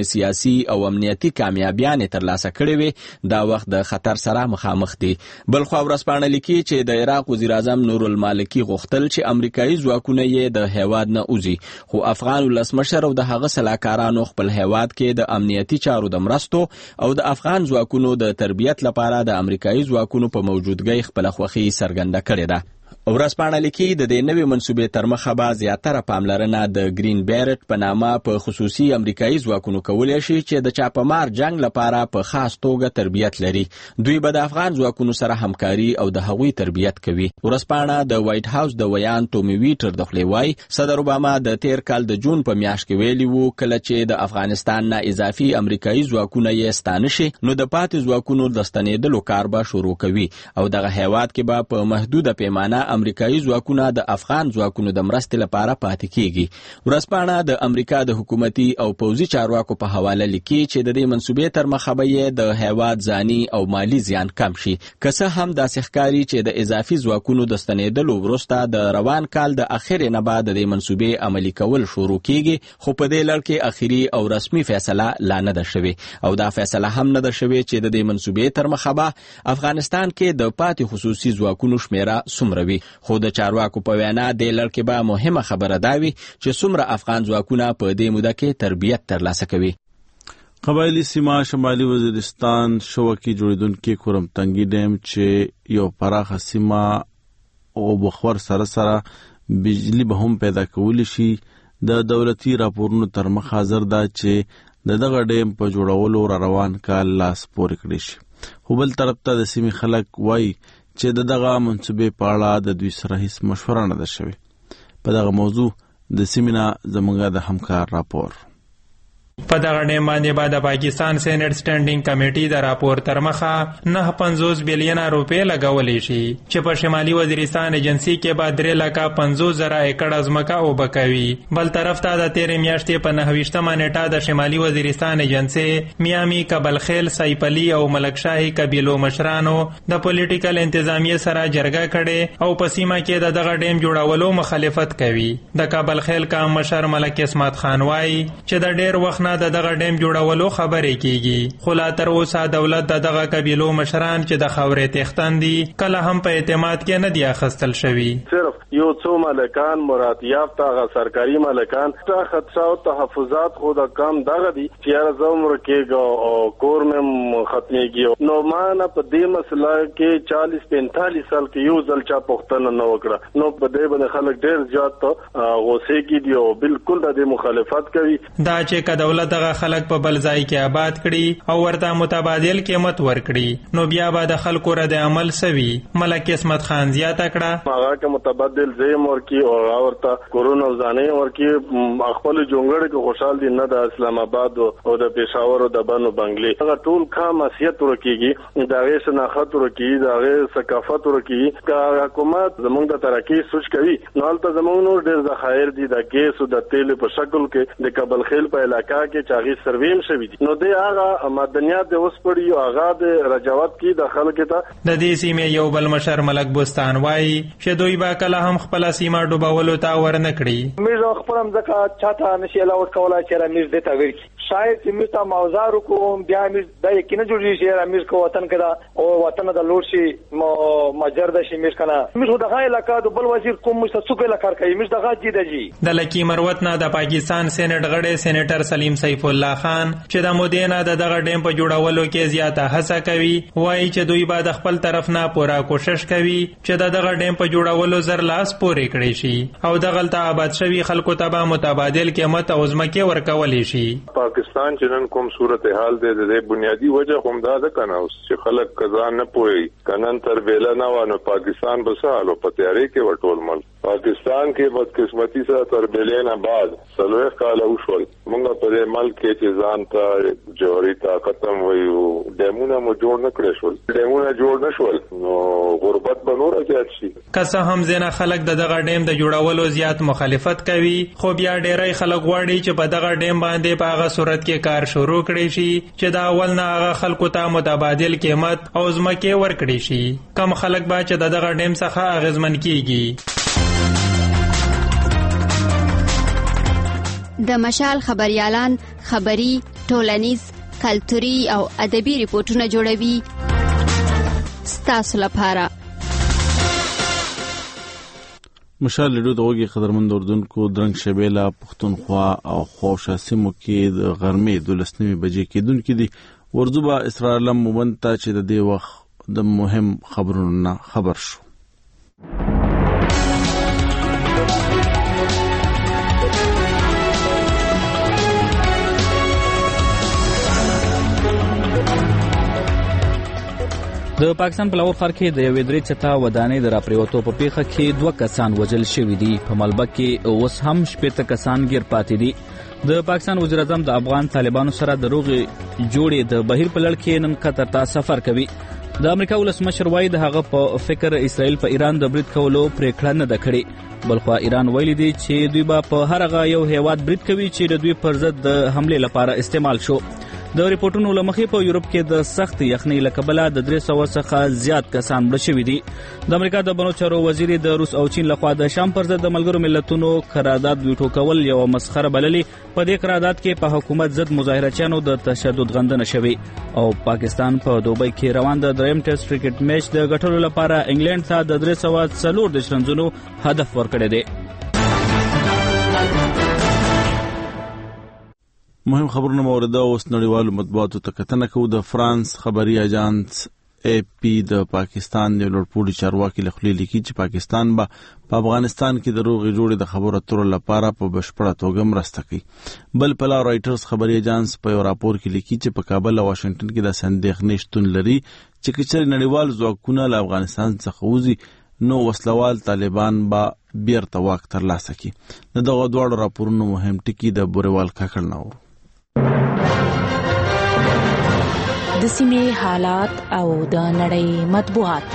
Speaker 20: چې سیاسي او امنیتي کامیابیانې ترلاسه کړې وي دا وخت د خطر سره مخامخ دي. بل خو ورځپاڼه لیکي چې د عراق وزیر اعظم نور المالکی غوښتل چې امریکایي ځواکونه یې د هیواد نه وځي، خو افغان ولسمشر او د هغه سلاکارانو خپل هیواد کې د امنیتي چارو د مرستو او د افغان ځواکونو د تربیت لپاره د امریکایي ځواکونو په موجودګۍ خپل خوښي څرګنده کړې ده. ورځپاڼه لیکي د دې نوې منصوبې تر مخه به زیاتره پاملرنه د گرین بیرټ په نامه په خصوصي امریکایي ځواکونو کولی شي چې د چاپمار جنگ لپاره په خاص توګه تربیت لري. دوی به د افغان ځواکونو سره همکاري او د هغوی تربیت کوي. ورځپاڼه د وایټ هاوس د ویان ټومي ویټر د خولې وایي صدر اوباما د تیر کال د جون په میاشت کې ویلي وو کله چې د افغانستان نه اضافي امریکایي ځواکونه یې ستانه شي نو د پاتې ځواکونو د ستنېدلو کار به شروع کوي او دغه هیواد کې به په محدوده پیمانه امریکایي ځواکونه د افغان ځواکونو د مرستې لپاره پاتې کیږي. ورځپاڼه د امریکا د حکومتي او پوځي چارواکو په حواله لیکي چې د دې منصوبې تر مخه به یې د هیواد ځاني او مالی زیان کم شي. که څه هم داسې ښکاري چې د اضافي ځواکونو د ستنېدلو وروسته د روان کال د اخرې نه بعد د دې منصوبې عملي کول شروع کیږي، خو په دې لړ کې اخري او رسمي فیصله لا نه ده شوې او دا فیصله هم نه ده شوې چې د دې منصوبې تر مخه به افغانستان کې د پاتې خصوصي ځواکونو شمیره څومره وي. خو د چارواکو په وینا د لړ کې به مهمه خبره دا وي چې څومره افغان ځواکونه په دې موده کې تربیت ترلاسه کوي.
Speaker 1: قبایلی سیمه شمالي وزیرستان شوکي جوړیدونکي کورم تنګي ډیم چې یو پراخه سیمه او بخور سره سره بجلی به هم پیدا کولی شي د دولتي راپورونو تر مخ حاضر ده چې د دغه ډیم په جوړولو را روان کال لاس پورې کړی شي. خو بل طرف ته د سیمې خلک وایي چې د دغه منصوبې په اړه د دوی سره هیڅ مشوره نه ده شوې. په دغه موضوع د سیمې نه زموږ د همکار راپور.
Speaker 21: په دغه ډیم باندې به د پاکستان سینټ سټینډینګ کمیټې د راپور تر مخه نه پنځوس بیلیونه روپۍ لګولې شي چې په شمالي وزیرستان ایجنسي کې به درې لکه پنځوس زره ایکړه ځمکه اوبه کوي. بل طرف ته د تیرې میاشتې په نهه ویشتمه نیټه د شمالي وزیرستان ایجنسي میامي کابلخیل سایپلي او ملکشاهي قبیلو مشرانو د پولیټیکل انتظامیې سره جرګه کړې او په سیمه کې د دغه ډیم جوړولو مخالفت کوي. د کابلخیل قام مشر ملک اسمت خان وایي چې د ډیر وخت د دغه ډیم جوړولو خبرې کیږي، خو لا تر اوسه دولت د دغه قبیلو مشران چې د خاورې تښتن دي کله هم په اعتماد کې نه دی اخیستل شوي.
Speaker 7: صرف یو څو ملکان مراد یافته هغه سرکاري ملکان ته خدشه او تحفظات خو د کم دغه دي چې هر زمر کېږي او کور مې ختمېږي. نو ما نه په دې مسله کې چالیس پینتالیس سال کې یو ځل چا پوښتنه نه وکړه. نو په دې باندې خلک ډېر زیات غوسې کېدي او بالکل د دې مخالفت کوي.
Speaker 21: دا چې که دولت دغه خلک په بل ځای کې آباد کړي او ورته متبادل قیمت ورکړي نو بیا به د خلکو رد عمل سوي. ملک اسمت خان زیاته کړه
Speaker 7: هغه که متبادل زیم ورکی او ورته کورونه ځانې ورکی خپل جونګړ کې خوشحال دي نه د اسلام آباد او د پېښور او د بنو بنگلې هغه ټول کام مسیحت ورکیږي دا غي شناخت ورکیږي دا غي ثقافت ورکیږي که حکومت زمونږ د ترقی سوچ کوي نو هلته زمونږ نور ډېر ذخایر دي د ګیس او د تیل په شکل کې د کابل خیل په علاقہ کې چاغي سرویم شوی دي. نو د هغه معدنیات د اوس پړي او هغه د رجاوت کې د خلک ته
Speaker 21: د دې سیمې یو بل مشر ملک بوستان وایي چې دوی با کله هم خپل سیمه ډوبولو ته ورنه کړي.
Speaker 22: موږ خپل هم ځکه چاته نشي الاوټ کولای چې را موږ دې ته ورکی شاید چې موږ ته موزار کوم بیا موږ د یقین جوړی شي را موږ کو وطن کړه او وطن د لوړ شي مجر د شي موږ کنه موږ دغه علاقې د بل وزیر کوم مست څوک لا کار کوي موږ دغه جی د جی
Speaker 21: د لکی مروت نه د پاکستان سېنات غړي سېنیټر سلیم سیف الله خان چې د مودینا د دغه ډیم په جوړولو کې زیاته هڅه کوي وایي چې دوی به د خپل طرف نه پوره کوشش کوي چې د دغه ډیم په جوړولو زر لاس پورې کړي شي او دغه ته آباد شوی خلکو ته به متبادل قیمت او ځمکې ورکول شي.
Speaker 5: پاکستان چې نن کوم صورتحال دی د بنیادی وجه هم دا ده کنه چې خلک قضا نه پوي کنن تر بیل نه وانه پاکستان بسالو په تیاری کې وټول مل پاکستان کې بدقسمتی سره تر بیل نه بعد سلوه کاله وشول موږ په دې ملک کې چې ځان ته جوړی طاقت هم ویو ډیمونه مو جوړ نه کړی شول ډیمونه جوړ نه شول نو غربت به نور زیات شي.
Speaker 21: که هم ځنه خلک د دغه ډیم د جوړولو زیات مخالفت کوي خو بیا ډیری خلک غواړي چې په دغه ډیم باندې په هغه صورت کې کار شروع کړي شي چې دا اول نه هغه خلکو ته متبادل قیمت او ځمکې ورکړي شي. کم خلک به چې د دغه ډیم څخه اغیزمن کیږي.
Speaker 23: د مشال خبريالان خبري
Speaker 3: ټولنیز، کلتوري او ادبي ریپورتونه جوړوي ستاسو لپاره.
Speaker 1: مشال لیدو د وګي قدرمند اردوونکو درنګ شبيله پښتونخوا او خوشا سیمو کې د غرمې دولسنیمه بجې کېدونکې دي. ورزوبه اسرار لم مومنت چې د دې وخت د مهم خبرونو خبر شو.
Speaker 2: د پاکستان په لاهور ښار کې د یوې درې چته ودانۍ د راپریوتو په پیښه کې دوه کسان وژل شوي دي. په ملبک کې اوس هم شپېته کسان ګیر پاتې دي. د پاکستان وزیر اعظم د افغان طالبانو سره د روغې جوړې د بهیر په لړ کې نن قطر ته سفر کوي. د امریکا ولسمشر وایي د هغه په فکر اسرائیل په ایران د برید کولو پریکړه نه ده کړې. بلخوا ایران ویلي دي چې دوی به په هر هغه یو هیواد برید کوي چې د دوی پر ضد د حملې لپاره استعمال شو. د ریپورتونو لمخې په یورپ کې د سخت یخنۍ له کبله د درې سوه څخه زیات کسان مړه شوي دي. د امریکا د بنو چارو وزیر د روس او چین لخوا د شام پر ضد د ملګرو ملتونو قرارداد ویټو کول یو مسخره بللې. په دې قرارداد کې په حکومت ضد مظاهرچیانو د تشدد غندنه شوې او پاکستان په دوبۍ کې روان د دریم ټیسټ کرکټ میچ د ګټلو لپاره انګلند ته د درې سوه څلور دېرش رنزونو هدف ورکړی دی.
Speaker 1: مهم خبرونه مورده اوس نړیوالو مطبوعاتو ته کتنه کوو. د فرانس خبري اژانس اے پی د پاکستان د لوړپوړي چارواکي له خولې لیکي چې پاکستان به په افغانستان کې د روغې جوړې د خبرو اترو لپاره په بشپړه توګه مرسته کوي. بل پلا رایټرز خبري اژانس په یو راپور کې لیکي چې په کابل او واشنگټن کې د اندېښنې شتون لري چې کچري نړیوال ځواکونه له افغانستان څخه وځي نو وسلوال طالبان به بیرته واک ترلاسه کړي. د دغه دواړو راپورونو مهم ټکي د بوریوال کاکړ نور
Speaker 4: د سیمې حالات او د نړۍ مطبوعات.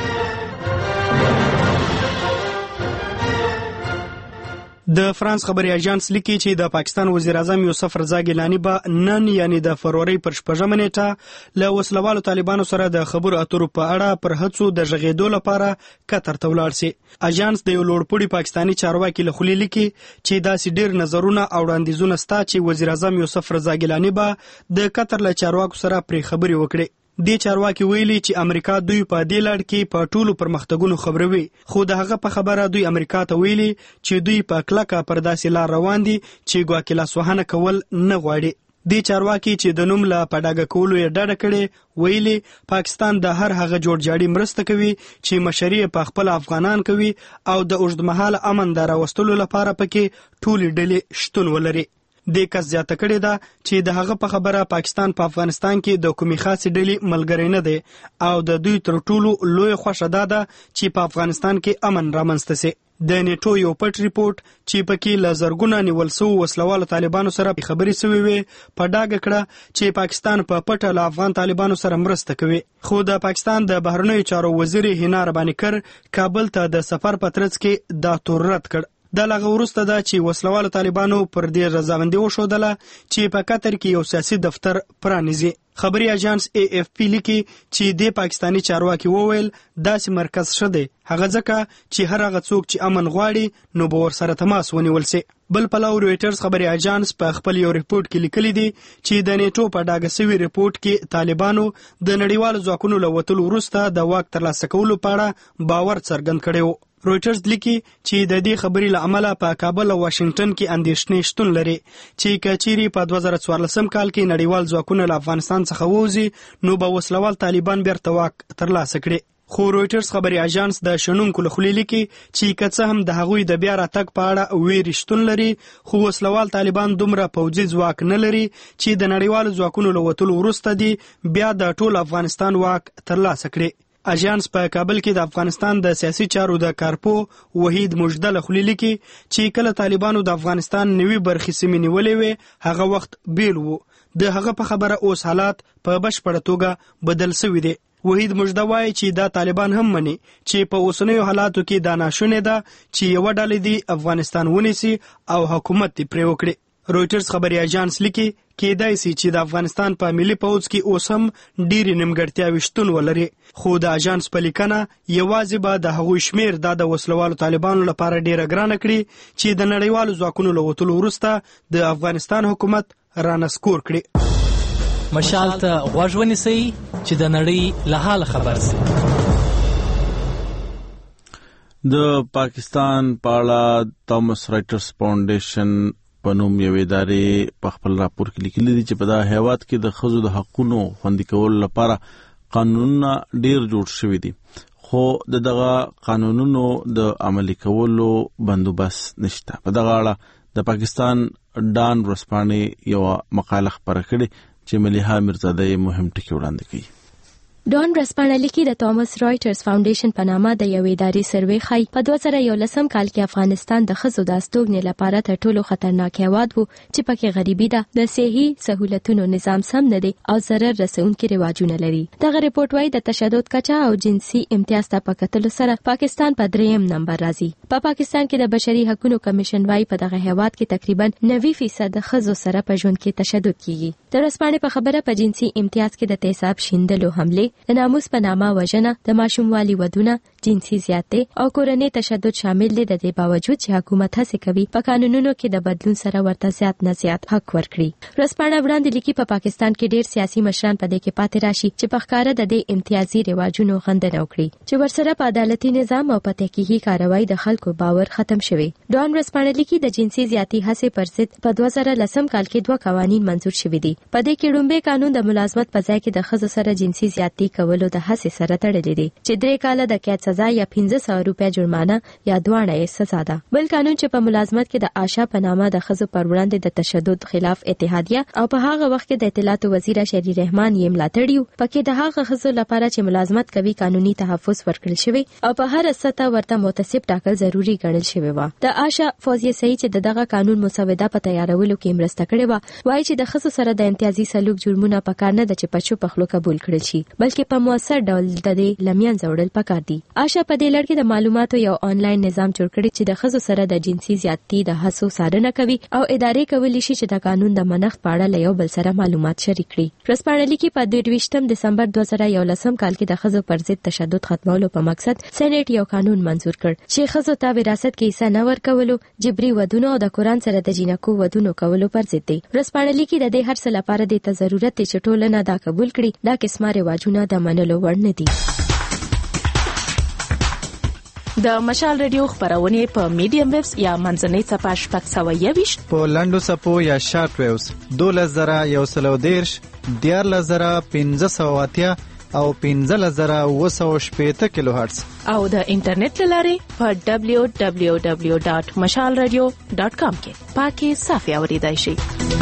Speaker 23: د فرانس خبري اژانس لیکي چې د پاکستان وزیر اعظم یوسف رضا ګیلانی به نن یعنی د فروری پر شپږمه نیټه له وسلوالو طالبانو سره د خبرو اترو په اړه پر هڅو د ژغېدو لپاره قطر ته ولاړ شي. اژانس د یو لوړپوړي پاکستانی چارواکي له خولې لیکي چې داسې ډېر نظرونه او وړاندیزونه ستا چې وزیر اعظم یوسف رضا ګیلانی به د قطر له چارواکو سره پرې خبرې وکړي. دې چارواکي ویلي چې امریکا دوی په دې لړ کې په ټولو پرمختګونو خبروي، خو د هغه په خبره دوی امریکا ته ویلي چې دوی په کلکه پر داسې لار روان دي چې ګواکې لاسوهنه کول نه غواړي. دې چارواکي چې د نوم له پډاګه کولو یې ډډه کړې ویلي پاکستان د هر هغه جوړجاړي مرسته کوي چې مشري په خپل افغانان کوي او د اوږدمهاله امن د راوستلو لپاره پکې ټولې ډلې شتون ولري. د کس زیاته کړې ده چې د هغه په خبره پاکستان په افغانستان کې د کومې خاصې ډلې ملګری نه دی او د دوی تر ټولو لوی خوښه ده چې په افغانستان کې امن رامنځته شي. د نیټو یو پټ ریپورت چې پکې له زرګونه نیول شوو وسلوالو طالبانو سره خبرې شوې وي په ډاګه کړه چې پاکستان په پټه له افغان طالبانو سره مرسته کوي. خو د پاکستان د بهرنیو چارو وزیر هینا ربانیکر کابل ته د سفر په ترڅ کې دا تور رد کړ. دا لغه وروسته ده چې وسلوالو طالبانو پر دې رضاوندي وښودله چې په قطر کې یو سیاسي دفتر پرانیزي. خبري اژانس اے اف پی لیکي چې د پاکستانی چارواکي وویل داسې مرکز شته هغه ځکه چې هر هغه څوک چې امن غواړي نو به ورسره تماس ونیول شي. بل پلاو رويټرز خبري اژانس په خپل یو ریپورت کې لیکلي دي چې د نیټو په ډاګه سوي ریپورت کې طالبانو د نړیوالو ځواکونو له وتلو وروسته د واک ترلاسه کولو په اړه باور څرګند کړی و. رويټرز لیکي چې د دې خبرې له امله په کابل او واشنگټن کې اندېښنې شتون لري چې کچيري په دوه زره څوارلسم کال کې نړیوال ځواکونه له افغانستان څخه ووځي نو به وسلوال طالبان بیرته واک ترلاسه کړي. خو رويټرز خبري اژانس د شنونکو له خولې لیکي چې کڅه هم د هغوی د بیا راتګ په اړه ویری شتون لري خو وسلوال طالبان دومره پوځي ځواک نه لري چې د نړیوالو ځواکونو له وتلو وروسته دي بیا د ټول افغانستان واک ترلاسه کړي. اژانس په کابل کې د افغانستان د سیاسي چارو د کارپو وحید مجدل خولې لیکي چې کله طالبانو د افغانستان نوي برخې سیمې نیولې وي هغه وخت بیل وو. د هغه په خبره اوس حالات په بشپړه توګه بدل شوي دي. وحید مجدل وایي چې دا طالبان هم مني چې په اوسنیو حالاتو کې دا ناشونې ده چې یو ډله دی افغانستان ونیسي او حکومت یې پرې وکړي. رويټرز خبري اژانس لیکي کېدای شي چې د افغانستان په ملي پوځ کې اوس هم ډېرې نیمګړتیاوې شتون ولري خو د اژانس په لیکنه یوازې به د هغوی شمیر دا د وسلوالو طالبانو لپاره ډېره ګرانه کړي چې د نړیوالو ځواکونو له وتلو وروسته د افغانستان حکومت رانسکور کړي.
Speaker 14: مشال ته غوږ ونیسئ چې د نړۍ له حال خبر شئ.
Speaker 1: د پاکستان په اړه توماس رایټرز فاونډیشن په نوم یوې ادارې په خپل راپور کې لیکلي دي چې په دغه هیواد کې د ښځو د حقونو خوندي کولو لپاره قانونونه ډیر جوړ شوي دي، خو د دغه قانونونو د عملي کولو بندوبست نشته. په دغه اړه د پاکستان ډان ورځپاڼې یو مقاله خپره کړې چې ملیحه میرزاده یې مهم ټکي وړاندې کوي.
Speaker 8: ډان ورځپاڼه لیکي د توماس رایټرز فاونډیشن په نامه د یوې ادارې سروې ښایي په دوه زره یولسم کال کې افغانستان د ښځو د استوګنې لپاره تر ټولو خطرناک هیواد و چې پکې غریبي ده، د صحي سهولتونو نظام سم نه دی او ضرر رسونکي رواجونه لري. دغه رپورټ وايي د تشدد کچه او جنسي امتیاز ته په کتلو سره پاکستان په دریم نمبر راځي. په پاکستان کې د بشري حقوقو کمیشن وايي په دغه هیواد کې تقریبا نوي فیصد د ښځو سره په ژوند کې تشدد کیږي. د ورځپاڼې په خبره په جنسي امتیاز کې د تیزاب شیندلو حمله، د ناموس په نامه وژنه، د ماشوموالي ودونه، جنسي زیاتې او کورنۍ تشدد شامل دي. د دې باوجود چې حکومت هڅه کوي په قانونونو کې د بدلون سره ورته زیات نه زیات حق ورکړي. ورځپاڼه وړاندې لیکي په پاکستان کې ډېر سیاسي مشران په دې کې پاتې راشي چې په ښکاره د دې امتیازي رواجونو غندنه وکړي چې ورسره په عدالتي نظام او په تحقیقي کاروایی د خلکو باور ختم شوی. ډان ورځپاڼه لیکي د جنسي زیاتی هڅې پر ضد په دوه زره لسم کال کې دوه قوانین منزور شوي دي. په دې کې لومړی قانون د ملازمت په ځای کې د ښځو سره جنسي زیاتی کولو د هڅې سره تړلی دی چې درې کاله د قید سزا یا پنځه سوه روپۍ جرمانه یا دواړه یې سزا ده. بل قانون چې په ملازمت کې د آشا په نامه د ښځو پر وړاندې د تشدد خلاف اتحادیه او په هغه وخت کې د اطلاعات وزیر شری رحمان یې ملاتړ یو، پکې د هغه ښځو لپاره چې ملازمت کوي قانوني تحفظ ورکړل شوی او په هر سطح ورته متصب ټاکل ضروری ګڼل شوی و. د آشا فوزیه سعید چې دغه قانون مسوده په تیارولو کې مرسته کړې و، وایي چې د ښځو سره د امتیازي سلوک جرمونه پکار نه د چې پچو پخلو قبول کړل شي، بلکې په موثر ډول د دې لمینځه وړل پکار دي. آشا په دې لړ کې د معلوماتو یو آنلاین نظام جوړ کړی چې د ښځو سره د جنسي زیاتي د هڅو څارنه کوي او ادارې کولی شي چې د قانون د منښت په اړه له یو بل سره معلومات شریک کړي. ورځپاڼه لیکي په درویشتم دسمبر دوه زره یولسم کال کې د ښځو پر ضد تشدد ختمولو په مقصد سېنات یو قانون منزور کړ چې ښځو ته وراثت کې حصہ نه ورکولو، جبري ودونو او د قرآن سره د جنکو ودونو کولو پر ضد دی. ورځپاڼه لیکي د دې هر څه لپاره د ته ضرورت دی چې ټولنه دا قبول کړي. دا قسمه رواجونه د منلو وړ نه دي.
Speaker 4: د مشال ریډیو خبرونه په میډیم ویوز یا منځنۍ صفحه شپږ سوه یوویشت
Speaker 9: په لنډو صفحو یا شارټ ویوز دولس زره یو سل دېرش، دیارلس زره پنځه سوه اتیا او پنځلس زره اوه سوه شپېته کیلو هرتز
Speaker 4: او د انټرنیټ له لارې په دبلیو دبلیو دبلیو ډاټ مشال ریډیو ډاټ کام کې پاکي صافي اوریدای شي.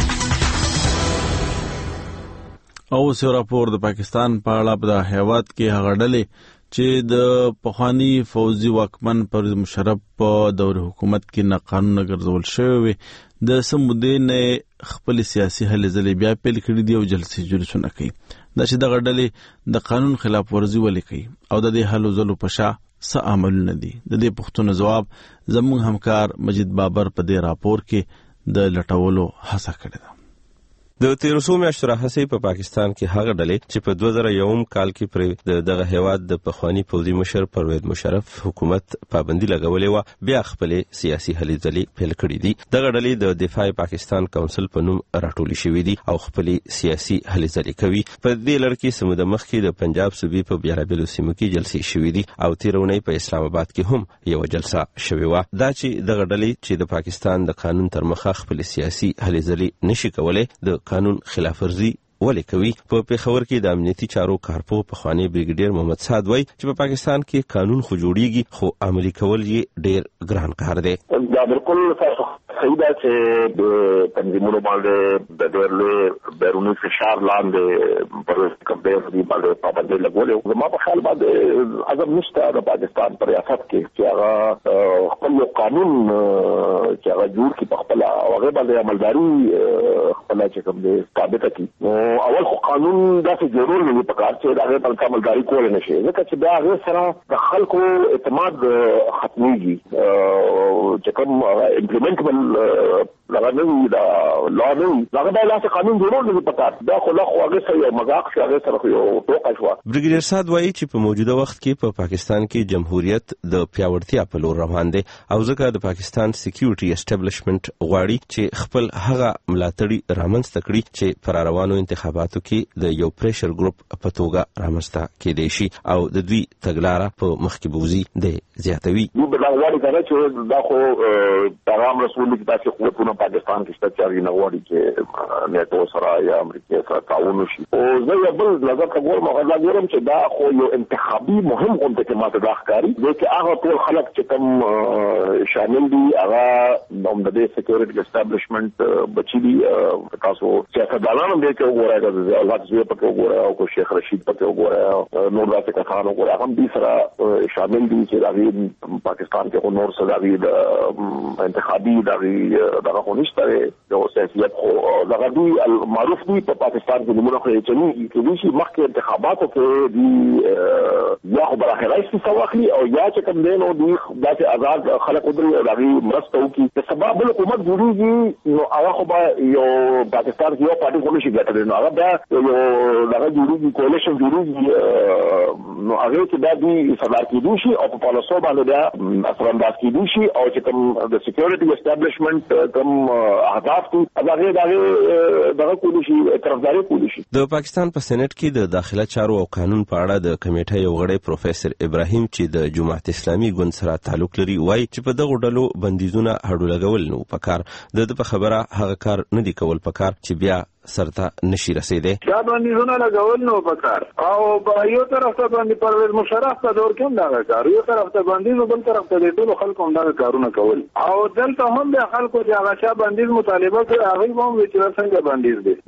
Speaker 1: او سو راپور د پاکستان په اړه په هیواد کې هغه ډلې چې د پخوانی فوزي واکمن پرویز مشرف په دور حکومت کې ناقانونه ګرځول شوی د سمودې نه خپل سیاسي هلې ځلې بیا پیل کړي دي او جلسې جلوسونه کوي. دا چې دغه ډلې د قانون خلاف ورزي ولې کوي او د دې هلو ځلو په شا څه عملونه دي، د دې پوښتنو ځواب زموږ همکار مجید بابر په دې راپور کې د لټولو هڅه کړې ده.
Speaker 17: د تیروسو میاشتو راهیسې په پاکستان کې هغه ډلې چې په دوه زره یوم کال کې پر دغه هیواد د پخوانی پوځي مشر پرویز مشرف حکومت پابندي لګولې و بیا خپل سیاسي هلې ځلې پیل کړې دي. دغه ډلې د دفاع پاکستان کونسل په نوم راټولې شوې دي او خپل سیاسي هلې ځلې کوي. په دې لړ کې سموده مخکې د پنجاب صوبې په بیلابیلو سیمو کې جلسې شوې دي او تیرونی په اسلام آباد کې هم یو جلسه شوې و. دا چې دغه ډلې چې د پاکستان د قانون تر مخه خپل سیاسي هلې ځلې نشي کولای د قانون خلاف ورزي ولې کوي. په پیښور کې د امنیتي چارو کارپو پخوانی بریګیډیر محمد سعد وایي چې په پاکستان کې قانون خو جوړیږي خو عملي کول یې ډېر ګران کار دی.
Speaker 12: دا بالکل صحیح ده چې د تنظیمونو باندې د ډېر لوی بیروني فشار لاندې پر کمپاین باندې پابندي لګولې. زما په خیال باندې عزم نشته د پاکستان پر ریاست کې چې هغه خپل قانون چې هغه جوړ کړي په خپل او هغه باندې عملداري خپل چې کوم دی ثابته کړي. اول خو قانون داسې جوړول نه پکار چې هغه په عملداري کول نه شي ځکه چې بیا هغه سره د خلکو اعتماد ختميږي چې کوم امپلیمنټبل لغه نه دا لا نه لغه د لاسه قانون جوړول نه پکار دا خو لا خو هغه سره مذاق شي هغه سره یو ټوکا شو.
Speaker 17: بریګیډیر سعد وایي چې په موجوده وخت کې په پاکستان کې جمهوریت د پیاوړتیا په لور روان دی او ځکه د پاکستان سکیورټي اسټابلیشمنت غواړي چې خپل هغه ملاتړي رامنځته کړي چې پر روانو انتخاباتو کې د یو پریشر ګروپ په توګه رامنځته کېدای شي او د دوی تګلاره په مخکې بوزي د زیاتوي.
Speaker 12: نو بل غواړي کنه چې دا خو پیغام رسول کې تاسو قوتونه پاکستان کې شته چې نه غواړي چې نیټو سره یا امریکا سره تعاون وشي او زه یو بل نظر کوم هغه ګورم چې دا خو یو انتخابي مهم غونډه کې ماته دا ښکاري چې هغه ټول خلک چې کوم شامل دي هغه د دې سکیورټي اسټابلیشمنت بچی دي تاسو سیاستدانانو دې کې وګورئ د الله دې په کې وګورئ او شیخ رشید په کې وګورئ نور داسې کسانو وګورئ هغه دې سره شامل دي چې دا پاکستان کې نور سره د انتخابي دغه خو نشته یو سیاست خو دغه دوی معروف دي په پاکستان کې نمونه خو چې چې دوی مخکې انتخاباتو کې دي یا خو برخه راځي سواخلي او یا چې کوم دین او دوی داسې آزاد خلک ودري او دغه مرسته وکړي چې سبب بل حکومت جوړیږي نو هغه خو به یو پاکستان کې یو پارټي خو نشي ګټلی نو هغه بیا یو دغه جوړیږي کولیشن جوړیږي نو هغه چې دا دوی صدر کېدو شي او په پالیسو باندې بیا اثرانداز کېدو شي او چې کوم د سکیورټي اسټابلیشمنت کوم اهداف دي هغه دغه دغه کولی شي طرفداري کولی شي.
Speaker 17: د پاکستان په سېنات کې د داخله چارو او قانون په اړه د کمیټې یو غړی پروفیسور ابراهیم چې د جماعت اسلامي ګوند سره تعلق لري وایي چې په دغه ډلو بندیزونه هډو لګول نو پکار د په خبره هغه کار نه دی کول پکار چې بیا سرته نشي رسیدې.
Speaker 15: دا بندیزونه لګول نو پکار او په یو طرف ته باندې پرویز مشرف په دور کې دا کار یو طرف ته بندیز بل طرف ته ټول خلکو هم دا کارونه کول او دلته هم د خلکو چې هغه شا بندیز مطالبه کوي هغه هم چې څنګه بندیز دي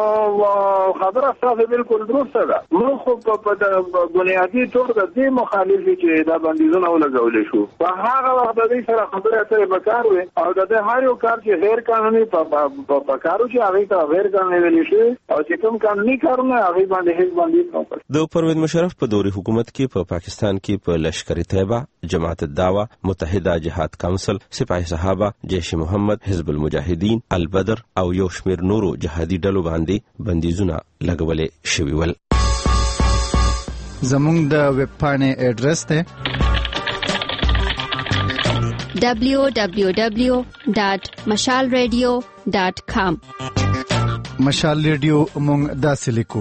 Speaker 15: نو خبره تاسو بالکل درسته ده. نو خو په بنیادی تور د دې مخالف چې دا بندیزونه ولګول شو په هغه وخت د دې سره خبره اترې وکړ وي او د دې هر یو کار چې غیر قانوني په کارو چې هغه ته غیر قانوني ویل شي او چې کوم قانوني کارونه هغه باندې هیڅ بندیز نه کړ.
Speaker 17: د پرویز مشرف په دوري حکومت کې په پاکستان کې په لشکري طیبه جماعت الدعوه متحده جهاد کونسل سپاهی صحابه جیش محمد حزب المجاهدین البدر او یو شمیر نورو جهادي ډلو باندې بندیزونه لګولې شوي ول.
Speaker 9: زموږ د ویب پاڼې اډرس ته
Speaker 3: دبلیو دبلیو دبلیو ډاٹ مشال ریډیو ډاٹ کام.
Speaker 9: مشال ریډیو مونږ داسې لیکو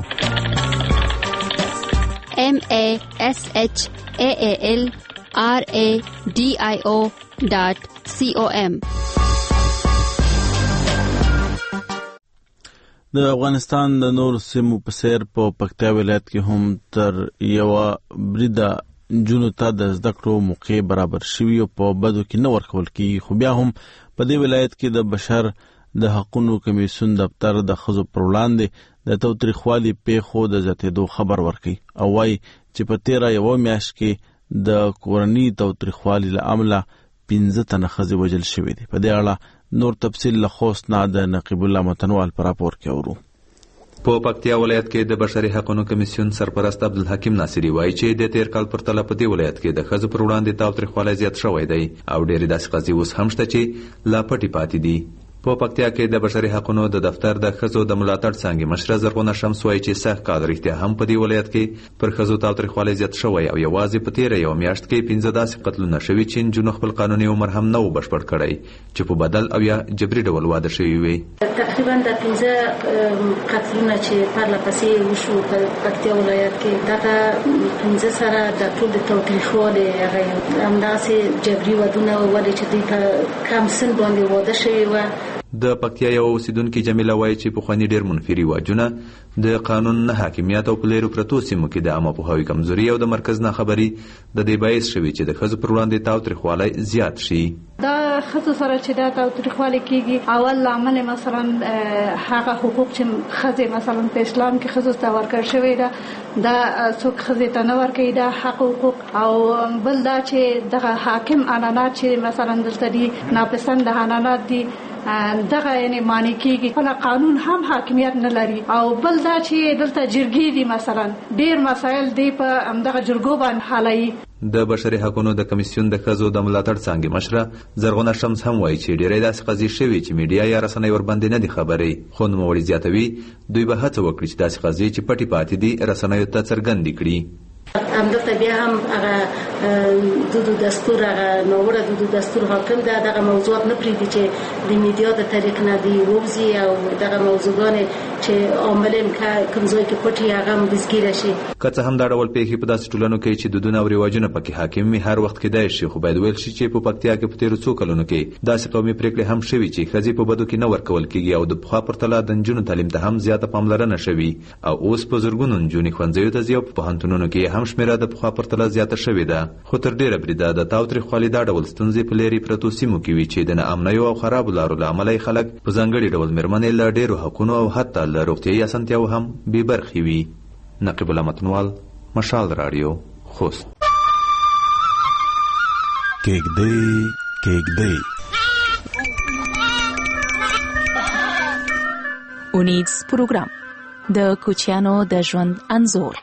Speaker 3: ایم ا اس اچ ا ا ال آر ا ډي آی او ډاٹ سی او ام.
Speaker 1: د افغانستان د نور سیمو په سیر په پکتیا ولایت کې هم تر یو بریده جنو ته د زده کړو موقع برابر شوی او په بدو کې نه ورکول کی خو بیا هم په دې ولایت کې د بشر د حقوقو کمیسیون دفتر د خزو پر وړاندې د توتریخوالي پیښو د زیاتېدو خبر ورکړي او وايي چې په تیرا یو میاشت کې د کورنۍ توتریخوالي له امله پنځه تنه خزې وژل شوې دي. په دې اړه نور تفصیل له خوست نه د نقیب الله متنوال پر راپور کې اورو.
Speaker 6: په پکتیا ولایت کې د بشري حقوقو کمیسیون سرپرست عبدالحکیم ناصری وایي چې د تیر کال پر تله په دې ولایت کې د ښځو پر وړاندې تاوتریخوالی زیات شوی دی او ډېرې داسې قضیې اوس هم شته چې لا پټې پاتې دي. په پکتیا کې د بشري حقوقو د دفتر د ښځو د ملاتړ څانګې مشره زرغونه شمس وایي چې سخت کال رښتیا هم په دې ولایت کې پر ښځو تاوتریخوالی زیات شوی او یوازې په تیره یوه میاشت کې پنځه داسې قتلونه شوي چې نجونو خپل قانوني عمر هم نه و بشپړ کړی چې په بدل او یا جبري ډول واده شوي وي.
Speaker 10: تقریبا د پنځه قتلونه چې پرله پسې وشو په پکتیا ولایت کې دغه پنځه سره د ټول د تاوتریخوالي هغه همداسې جبري ودونه ولې چې دوی په کم سن باندې واده شوي وه.
Speaker 6: د پکتیا یو اوسیدونکي جمیله وایي چې پخواني ډېر منفي رواجونه د قانون نه حاکمیت او په لیرو پرتو سیمو کې د عامه پوهاوي کمزوري او د مرکز ناخبري د دې باعث شوي چې د ښځو پر وړاندې تاوتریخوالی زیات شي.
Speaker 13: دا ښځو سره چې دا تاوتریخوالی کېږي اول لامل مثلا هغه حقوق چې ښځې مثلا په اسلام کې ښځو ته ورکړل شوی ده دا څوک ښځې ته نه ورکوي دا حق حقوق او بل دا چې دغه حاکم عنعنات چې مثلا دلته دي ناپسنده عنعنات دي دغه یعنی معنی کیږي په قانون هم حاکمیت نه لري او بل دا چې دلته جرګې دي مثلا ډیر مسایل دی په دغه جرګو باندې حالي.
Speaker 6: د بشري حقوقو د کمیسیون د ښځو د ملاتړ څانګې مشره زرغونه شمس هم وایي چې ډېرې داسې قضیې شوي چې میډیا یا رسنۍ ورباندې نه دي خبرې، خو نوموړي زیاتوي دوی به هڅه وکړي چې داسې قضیې چې پټې پاتې دي رسنیو ته څرګندې کړي.
Speaker 10: همدلته بیا هم هغه دودو دستور هغه نوړه دودو دستور حاکم ده دغه موضوعات نه پریږدي چې د میډیا د طریق نه دی ووزي او دغه موضوعګانې چې عامل کمزوري کې پټي هغه مزګیره شي.
Speaker 6: که څه هم دا ډول پیښې په داسې ټولنو کې چې دودونه او رواجونه پکې حاکم وي هر وخت کېدای شي، خو باید ویل شي چې په پکتیا کې په تیرو څو کلونو کې داسې قومي پریکړې هم شوي چې ښځې په بدو کې نه ورکول کېږي او د پخوا پرتله د نجونو تعلیم ته هم زیاته پاملرنه شوې او اوس په زرګونو نجونې ښوونځیو ته ځي او په پوهنتونونو کې هم شمېره د پخوا پرتله زیاته شوې ده. خو تر ډېره بریده د تاوتریخوالي دا ډول ستونزې په لیرې پرتو سیمو کې وي چې د ناامنیو او خرابو لارو له امله یې خلک په ځانګړي ډول مېرمنې له ډېرو حقونو او حتی له روغتیایي اسانتیاوو هم بې برخې وي. نقیب الله متنوال، مشال راډیو، خوست.
Speaker 1: کېږدۍ کېږدۍ
Speaker 4: اونیز پروګرام د کوچیانو د ژوند انځور.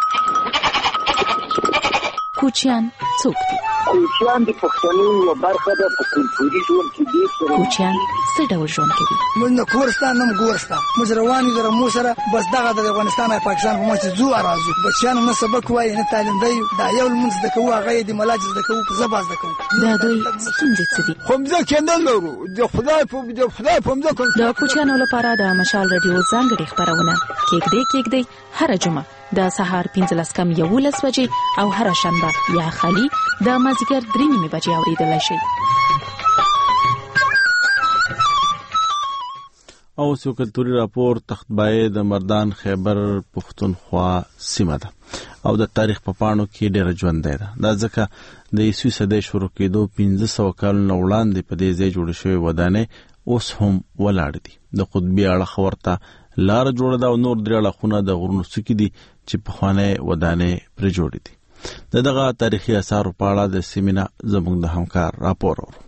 Speaker 4: کوچیان څوک دي؟
Speaker 11: کوچیان د پښتنو یوه برخه ده په کلتوري ژوند کې دي.
Speaker 4: کوچیان څه ډول ژوند کوي؟
Speaker 16: موږ نه کور شته نه ګور شته، موږ روان یو د رمو سره بس دغه د افغانستان او پاکستان په منځ ځو راځو. بچیانو نه سبق وایي نه تعلیم دی، دا یو لمونځ زده کوو هغه یې د ملاج زده کوو په ژبه زده کوو.
Speaker 4: دا دوی ستونزې څه دي؟
Speaker 16: خو مځکې نه لرو، د خدای په د خدای په مځکو.
Speaker 4: د کوچیانو لپاره د مشال راډیو ځانګړې خپرونه کېږدۍ کېږدۍ هره جمعه د سهار پنځلس کم یولس بجې او هر شنبه یا خالي د مازیګر درې نیمې بجې اورېدلی شئ.
Speaker 1: او یو کلتوري راپور تختبای د مردان خیبر پښتونخوا سیمه ده او د تاریخ په پاڼو کې ډېره ژوندۍ ده. دا ځکه د عیسوي صدۍ شروع کېدو پنځه سوه کلونه وړاندې په دې ځای جوړې شوې ودانۍ اوس هم ولاړې دي. د قطبي اړخ ورته لاره جوړه ده او نور درې اړخونه د غرونو څوکې دي چې پخوانۍ ودانۍ پرې جوړې دي. د دغه تاریخي اثارو په اړه د سیمې نه زموږ د همکار راپور اورو.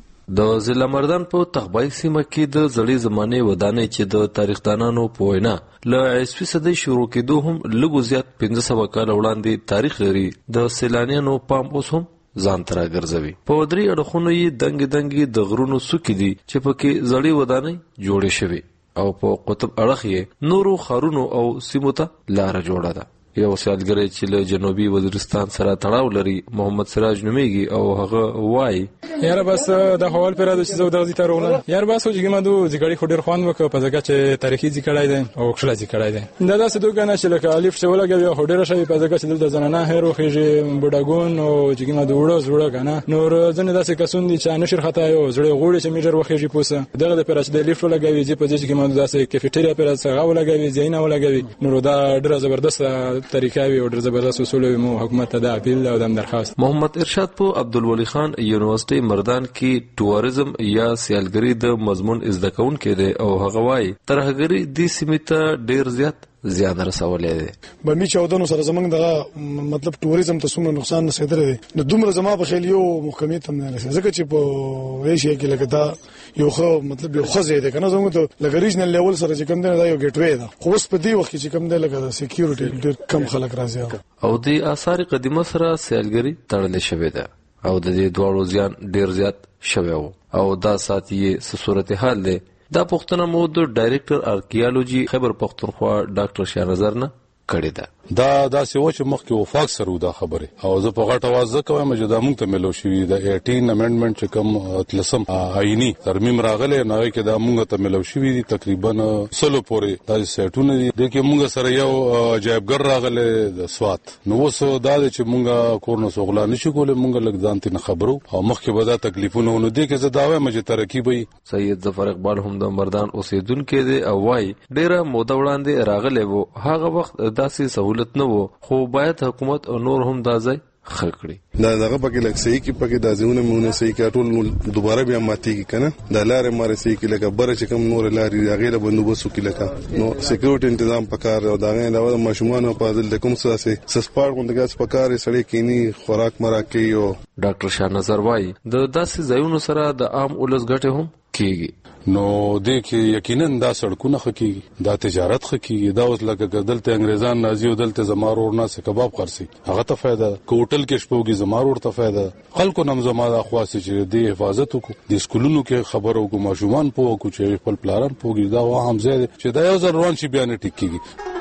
Speaker 18: د ضلع مردان په تخبای سیمه کې د زړې زمانې ودانۍ چې د تاریخدانانو په وینا له عیسوي صدۍ شروع کېدو هم لږ زیات پنځه سوه کاله وړاندې تاریخ لري، د سیلانیانو پام اوس هم ځان ته راګرځوي. په درې اړخونو یې دنګې دنګې د غرونو څوکې دي چې پکې زړې ودانۍ جوړې شوي او په قطب اړخ یې نورو ښارونو او سیمو ته لاره جوړه ده. یو سیالګری چې له جنوبي وزیرستان سره تړاو لري محمد سراج نومیږي او هغه وایي
Speaker 24: یاره بس د حوال پر راځي چې زه دغه ځای روغله یار بس چې ما دوه ځګړي خو ډیر خوان وکړ په ځکه چې تاریخي ځکړای دي او خلا ځکړای دي. دا داسې دوه کنه چې لکه الف څه ولګي خو ډیر شي په ځکه چې دلته زنانه هرو خېږي بډاګون او چې ما دوه زړه کنه نور ځنه داسې کسون دي چې نشر خطا یو زړه غوړي چې میجر وخېږي پوسه دغه د پرچ د لیف ولګي چې په ځکه چې ما داسې کیفیټریا پر څنګه ولګي زینه ولګي نور دا ډیر زبردست طریقه وي او ډیر زبردست اصول مو حکومت ته د اپیل او د درخواست.
Speaker 18: محمد ارشاد په عبدالولي خان یونیورسيټي مردان کې ټوریزم یا سیالګری د مضمون زده کوونکی دی او هغه وايي ترهګری د سیمې ته ډیر زیات زیان رسولې ده.
Speaker 25: به می چودنو سره زمنګ دغه مطلب ټوریزم ته څومره نقصان رسیدلی دی نو دومره زما په خیال یو محکمې ته نه رسېږي ځکه چې په ایشیا کې لکه دا یو خو مطلب یو خزه دی کنه زموږ ته لکه ریجنل لیول سره چې کوم دی دا یو ګیټ وې ده خو اوس په دې وخت کې چې کوم دی لکه سکیورټي ډېر کم خلک راځي
Speaker 18: او د آثار قدیمه سره سیالګری تړلې شوې ده او د دې دواړو زیان ډیر زیات شوی وو او دا ساتي څه صورتحال دی. دا پوښتنه مو د ډایریکټر ارکیالوجي خیبر پښتونخوا ډاکټر شاه نظر نه کړې ده.
Speaker 26: دا داسې و چې مخکې وفاق سره دا خبره او زه په غټ اواز زه کوم چې دا مونږ ته ملو شوی د اټین امندمنت چې کوم اتلسم آئینی ترمیم راغلی نه کې دا مونږ ته ملو شوی دي تقریبا سلو پورې دا سیټونه دي د کې مونږ سره یو عجایبګر راغلی د سوات نو اوس دا چې مونږ کورنو سوغلا نشو کولای مونږ لږ ځان ته خبرو او مخکې به دا تکلیفونه ونه دي کې زه دا وایم چې ترقی وي.
Speaker 18: سید ظفر اقبال هم د مردان اوسیدونکو دی او وايي ډیره موده وړاندې راغلی وو هغه وخت داسې سہولت نه وو خو باید حکومت او نور هم دا ځای خکړي.
Speaker 27: دا دغه پکې لکه صحیح کې پکې د ځونه مونږ صحیح کې ټول دوباره بیا ماتيږي کنه د لارې ماره صحیح کې لکه بر چې کوم نور لارې غیره بندوبست کې لکه نو سکیورټي تنظیم پکار او دا غي د ماشومان په ځل د کوم څه سسپاړ غونډګاس پکار سړی کینی خوراک مراکې او
Speaker 18: ډاکټر شاه نظر وايي د داسې ځایونو سره د عام ولس ګټه هم کیږي.
Speaker 26: نو د کې یقینا دا سړکونه خکېږي، دا تجارت خکېږي، دا اوس لکه دلته انګریزان نازي او دلته زما ورور نه څه کباب خرڅي، هغه ته فایده ده. که هوټل کې شپوږي زما ورور ته فایده ده. خلکو نم زما د خواست چې د حفاظت وکړو، د سکولونو کې خبرو کو ماشومان پوه کو چې خپل پلانان پوهږي، دا وا هم زیاده چې دا یو ځل روان شي بیا نه ټیک کېږي.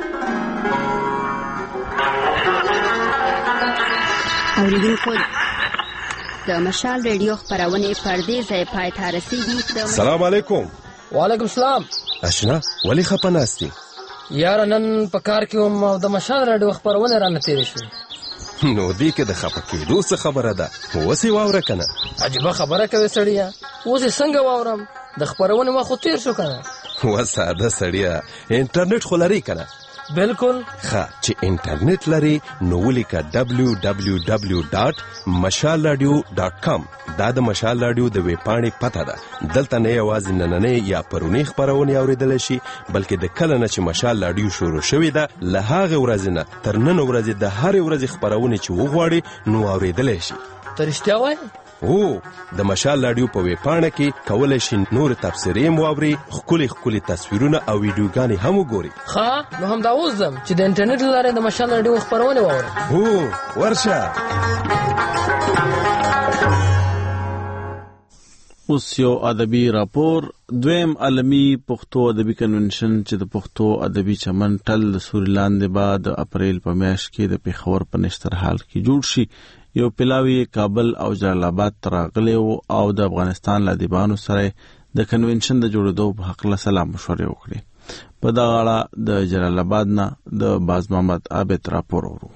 Speaker 3: اوریدونکو د مشال ریډیو خبرونه پردې ځای پای ته رسیدي.
Speaker 2: سلام علیکم.
Speaker 5: وعلیکم السلام.
Speaker 2: اشنا ولی خپناستی
Speaker 5: یار نن په کار کې هم د مشال ریډیو خبرونه را نتیری شو.
Speaker 2: نو دې کې د خپکېدو څه خبره ده؟ وسی واوره کنه.
Speaker 5: عجیب خبره کوي سړیا، اوس څنګه واورم؟ د خبرونه ما خو تیر شو کنه.
Speaker 2: و ساده سړیا، انټرنیټ خو لري کنه؟
Speaker 5: بالکل.
Speaker 2: ښه چې انټرنیټ لري نو ولیکه دبلیو دبلیو دبلیو ډاټ مشال رادیو ډاټ کام. دا د مشال رادیو د ویب پاڼې پته ده. دلته نه یوازې نننۍ یا پرونی خبرونه اوریدل شي، بلکې د کله نه چې مشال رادیو شروع شوې ده له هغه ورځې نه تر نن ورځې د هر ورځې خبرونه چې وغواړي نو اوریدل شي.
Speaker 5: ته رښتیا وایې؟
Speaker 2: او د مشال رادیو په ویب پاڼه کې کولای شي نور تفسیرې مواوري، ښکلي ښکلي تصویرونه او ویډیوګانې هم وګوري.
Speaker 5: ښه، نو هم دا اوس ځم چې د انټرنیټ له لارې د مشال رادیو خبرونه واورم.
Speaker 2: هو ورشه.
Speaker 1: اوس یو ادبي راپور. دویم عالمي پښتو ادبي کنونشن چې د پښتو ادبي چمن ټل د سوري لاندې بعد د اپریل په میاشت کې د پیښور په نشترحال کې جوړ شي. یو پلاوی کابل او جلال آباد تراغلی او د افغانستان له ادیبانو سره د کنونشن د جوړېدو په حق له سلام مشورې وکړي. په دغه اړه د جلال آباد نه د باز محمد عابد راپور ورو.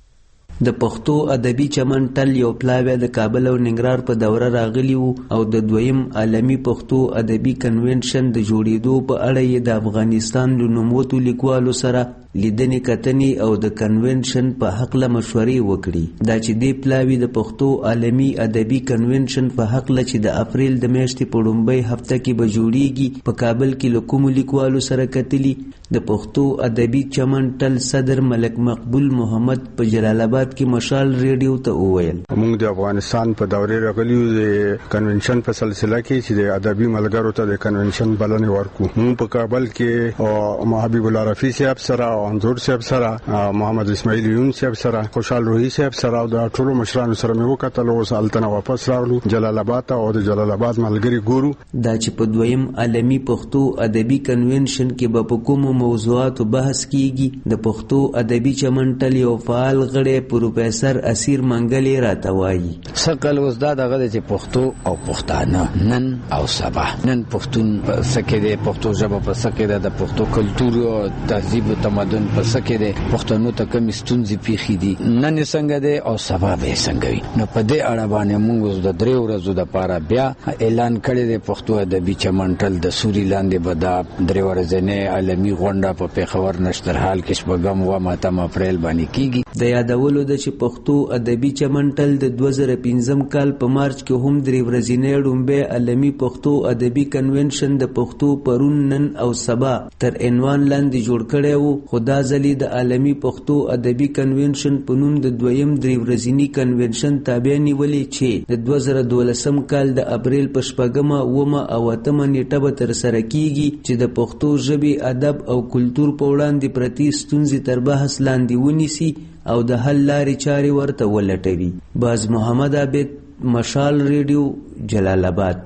Speaker 7: د پښتو ادبي چمن ټل یو پلاوی د کابل او ننګرهار په دوره راغلی وو او د دویم عالمي پښتو ادبي کنونشن د جوړېدو په اړه یې د افغانستان له نوموتو لیکوالو سره لیدنې کتنې او د کنونشن په حق له مشورې وکړي. دا چې دې پلاوی د پښتو عالمي ادبي کنونشن په حق له چې د اپریل د میاشتې په لومړۍ هفته کې به جوړیږي په کابل کې له کومو لیکوالو سره کتلي. د پښتو ادبي چمن ټل صدر ملک مقبول محمد په جلال آباد کې مشال ریډیو ته وویل،
Speaker 19: موږ د افغانستان په دورې راغلی د کنونشن په سلسله کې چې د ادبي ملګرو ته د کنونشن بلنې ورکو. موږ په کابل کې او محبوب الله رفیع صاحب سره، انظور صاحب سره، محمد اسماعیل یون صاحب سره، خوشحال روحي صاحب سره او د ټولو مشرانو سره مې وکتل. اوس التنه واپس راغلو جلال آباد او د جلال آباد ملګری ګورو.
Speaker 7: دا چې په دویم عالمي پښتو ادبي کنونشن کې به په کومو موضوعاتو بحث کیږي، د پښتو ادبي چمن ټل یو فعال غړی پروفیسر اسیر منګلی راته وایي.
Speaker 20: سقل اوس دا دغه چې پښتو او پښتانه نن او سبا، نن پښتون په سکه ده، پښتو ژبه په سکه ده، د پښتو کلتور او تهذیب او تمدن په سکه ده، پښتنو ته کوم ستونزې پیښې دي، نن څنګه ده او سبا به څنګه وي. نو په دې اړه باندې موږ د درې ورځو د پاره بیا اعلان کړی دی پښتو ادبي چمن ټل د سوري لاندې به دا درې ورځې عالمي غونډه په پیښور نشترحال کې شپږم و ماتم اپریل باندې کیږي.
Speaker 7: د یادولو د چې پښتو ادبي چمن ټل د دوه زره پنځم کال په مارچ کې هم درې ورځې ډومبه عالمي پښتو ادبي کنونشن د پښتو پرون نن او سبا تر عنوان لاندې جوړ کړی وو. خدا ځلی د عالمي پښتو ادبي کنونشن په نوم د دویم درې ورځنی کنونشن تابع نیولې چې د دوه زره دولسم کال د اپریل په شپږمه اومه او اتمه نیټه به تر سره کیږي چې د پښتو ژبې ادب او کلتور په وړاندې پرتی ستونزې تر بحث لاندې ونیسي او د حل لارې چارې ورته ولټوي. باز محمد عابد، مشال ریډیو، جلال آباد.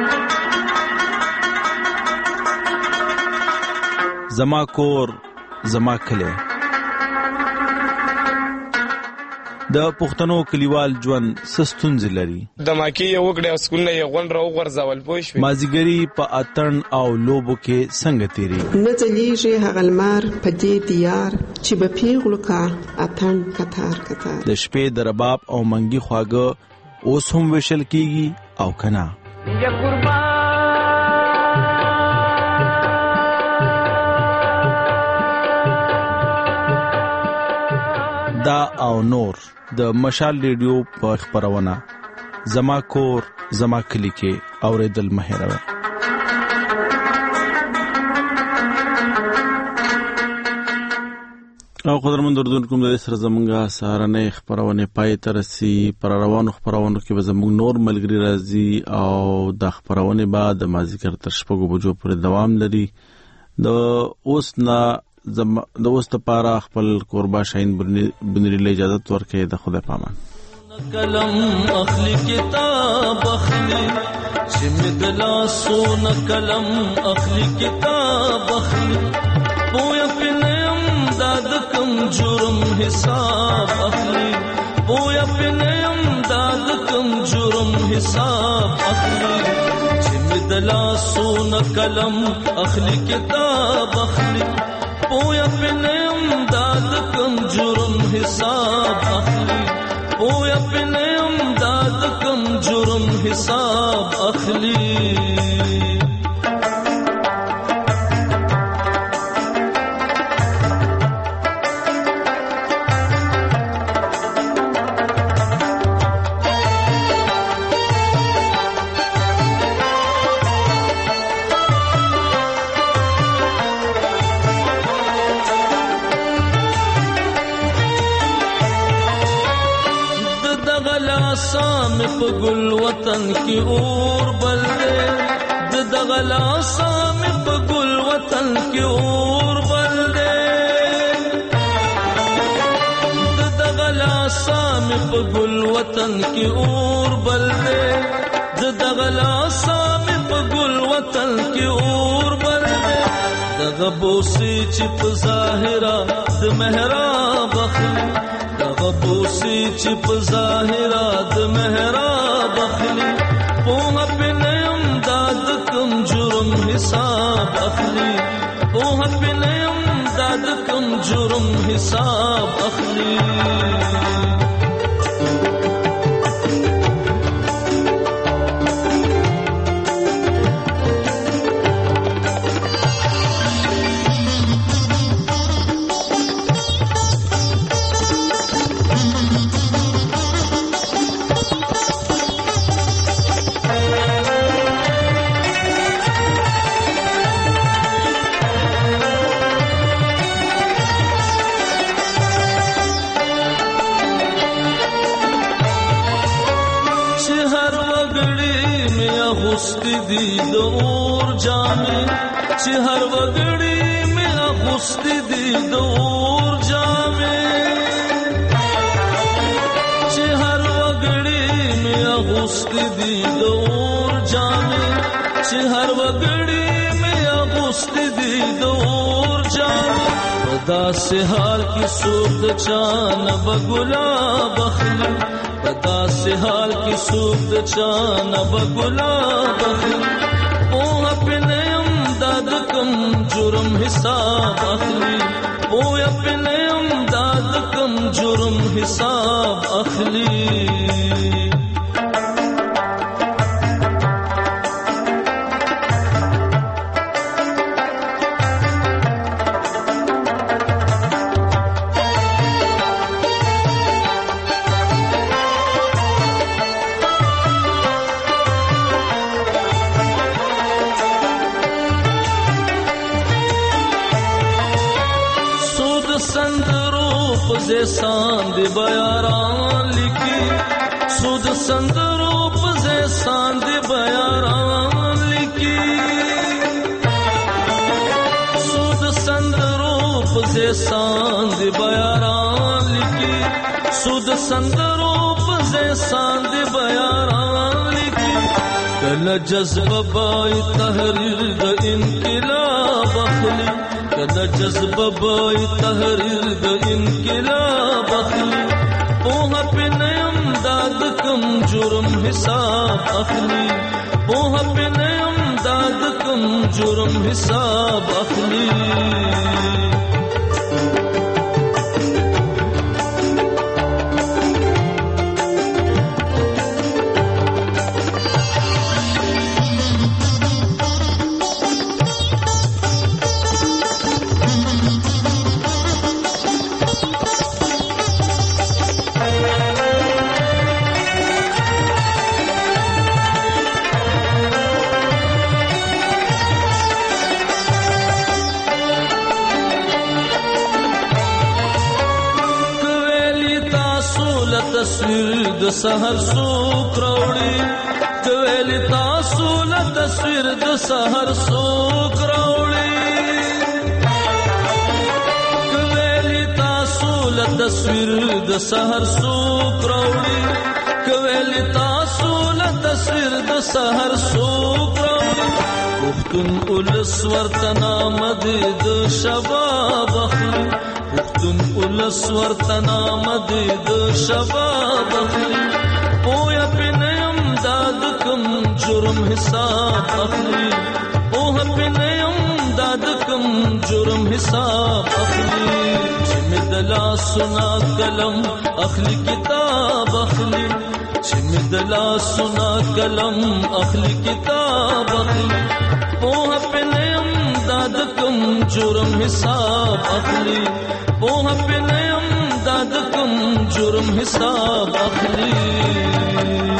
Speaker 1: زما کور زما کلی. د پښتنو کلیوال ژوند سستونځ لري.
Speaker 21: د ماکی یو وګړي اسکول نه یو غون راو غرزول پوه شو.
Speaker 1: مازیګری په اتن او لوبو کې څنګه تیری.
Speaker 22: نه ځلیږي هغه لمر په دې دیار چې به پیغلو کا اتن کتار کتار.
Speaker 1: د شپې د رباب او منګي خواږه اوس هم وشل کیږي او کنا. یا قربان دا او نور د مشال ریډیو په خبرونه زما کور زما کلی کې اوریدل مهیروي. او قدرمن اردوونکو د سره زمونږه سهارنۍ خبرونه پای ته رسي. پر روانو خبرونو کې به زموږ نور ملګري راځي او د خبرونه بعد د مازیګر تر شپږو بجو پورې دوام لري. د اوس نه زم د اوس لپاره خپل قربا شاهین بنری له اجازه ورکړي. د خدای پامان.
Speaker 8: کلم اخلی کتاب اخلی چمدلا سون کلم اخلی کتاب اخلی پویا پنیم داد کم جرم حساب اخلی پویا پنیم داد کم جرم حساب اخلی چمدلا سون کلم اخلی کتاب اخلی پویا پنیم داد کم جرم حساب اخلی پویا پنیم داد کم جرم حساب اخلی. گل وطن کی اور بل دے د دغلا سام په گل وطن کی اور بل دے د دغلا سام په گل وطن کی اور بل دے د دغلا سام په گل وطن کی اور بل دے دغه بوسی چې په ظاهرا د محراب اخلي دغه بوسی چې په ظاهرا د محراب اخلي پوها پنیم داد کم جرم حساب اخلي پوها پنیم داد کم جرم حساب اخلي. دی د اور جامې چې هر وګړي مې اغوستې دي د اور جامې چې هر وګړي مې اغوستې دي د اور جامې چې هر وګړي مې اغوستې دي د اور جامې په داسې حال کې څوک د چا نه به ګلاب اخلي په داسې حال کې څوک د چا نه به ګلاب اخلي پوهه پې نه یم دا د کوم جرم حساب اخلي پوهه پې نه یم دا د کوم جرم حساب اخلي. ساند بیاران لکی سود سندرو پزے ساند بیاران لکی سود سندرو پزے ساند بیاران لکی سود سندرو پزے ساند بیاران لکی کل جذب بائی تحریر دا انقلاب اخلی کل جذب بائی تحریر دا انقلاب اخلی پوها پی نیم داد کم جرم حساب اخلی پوها پی نیم داد کم جرم حساب اخلی. تصویر د سحر سوک راوړي کوي تاسو له تصویر د سحر سوک راوړي کوي تاسو له تصویر د سحر سوک راوړي کوي تاسو له تصویر د سحر سوک راوړي پختون اولس ورته نامد د شباب اخلي پختون اولس ورته نامد د شباب اخلي پویا پنیم داد کم جرم حساب اخلي پوها پنیم داد کم جرم حساب اخلي چې دلا سنا کلم اخلي کتاب اخلي چې دلا سنا کلم اخلي کتاب اخلي پوها پنیم داد کم جرم حساب اخلي پوها پنیم داد کم جرم حساب اخلي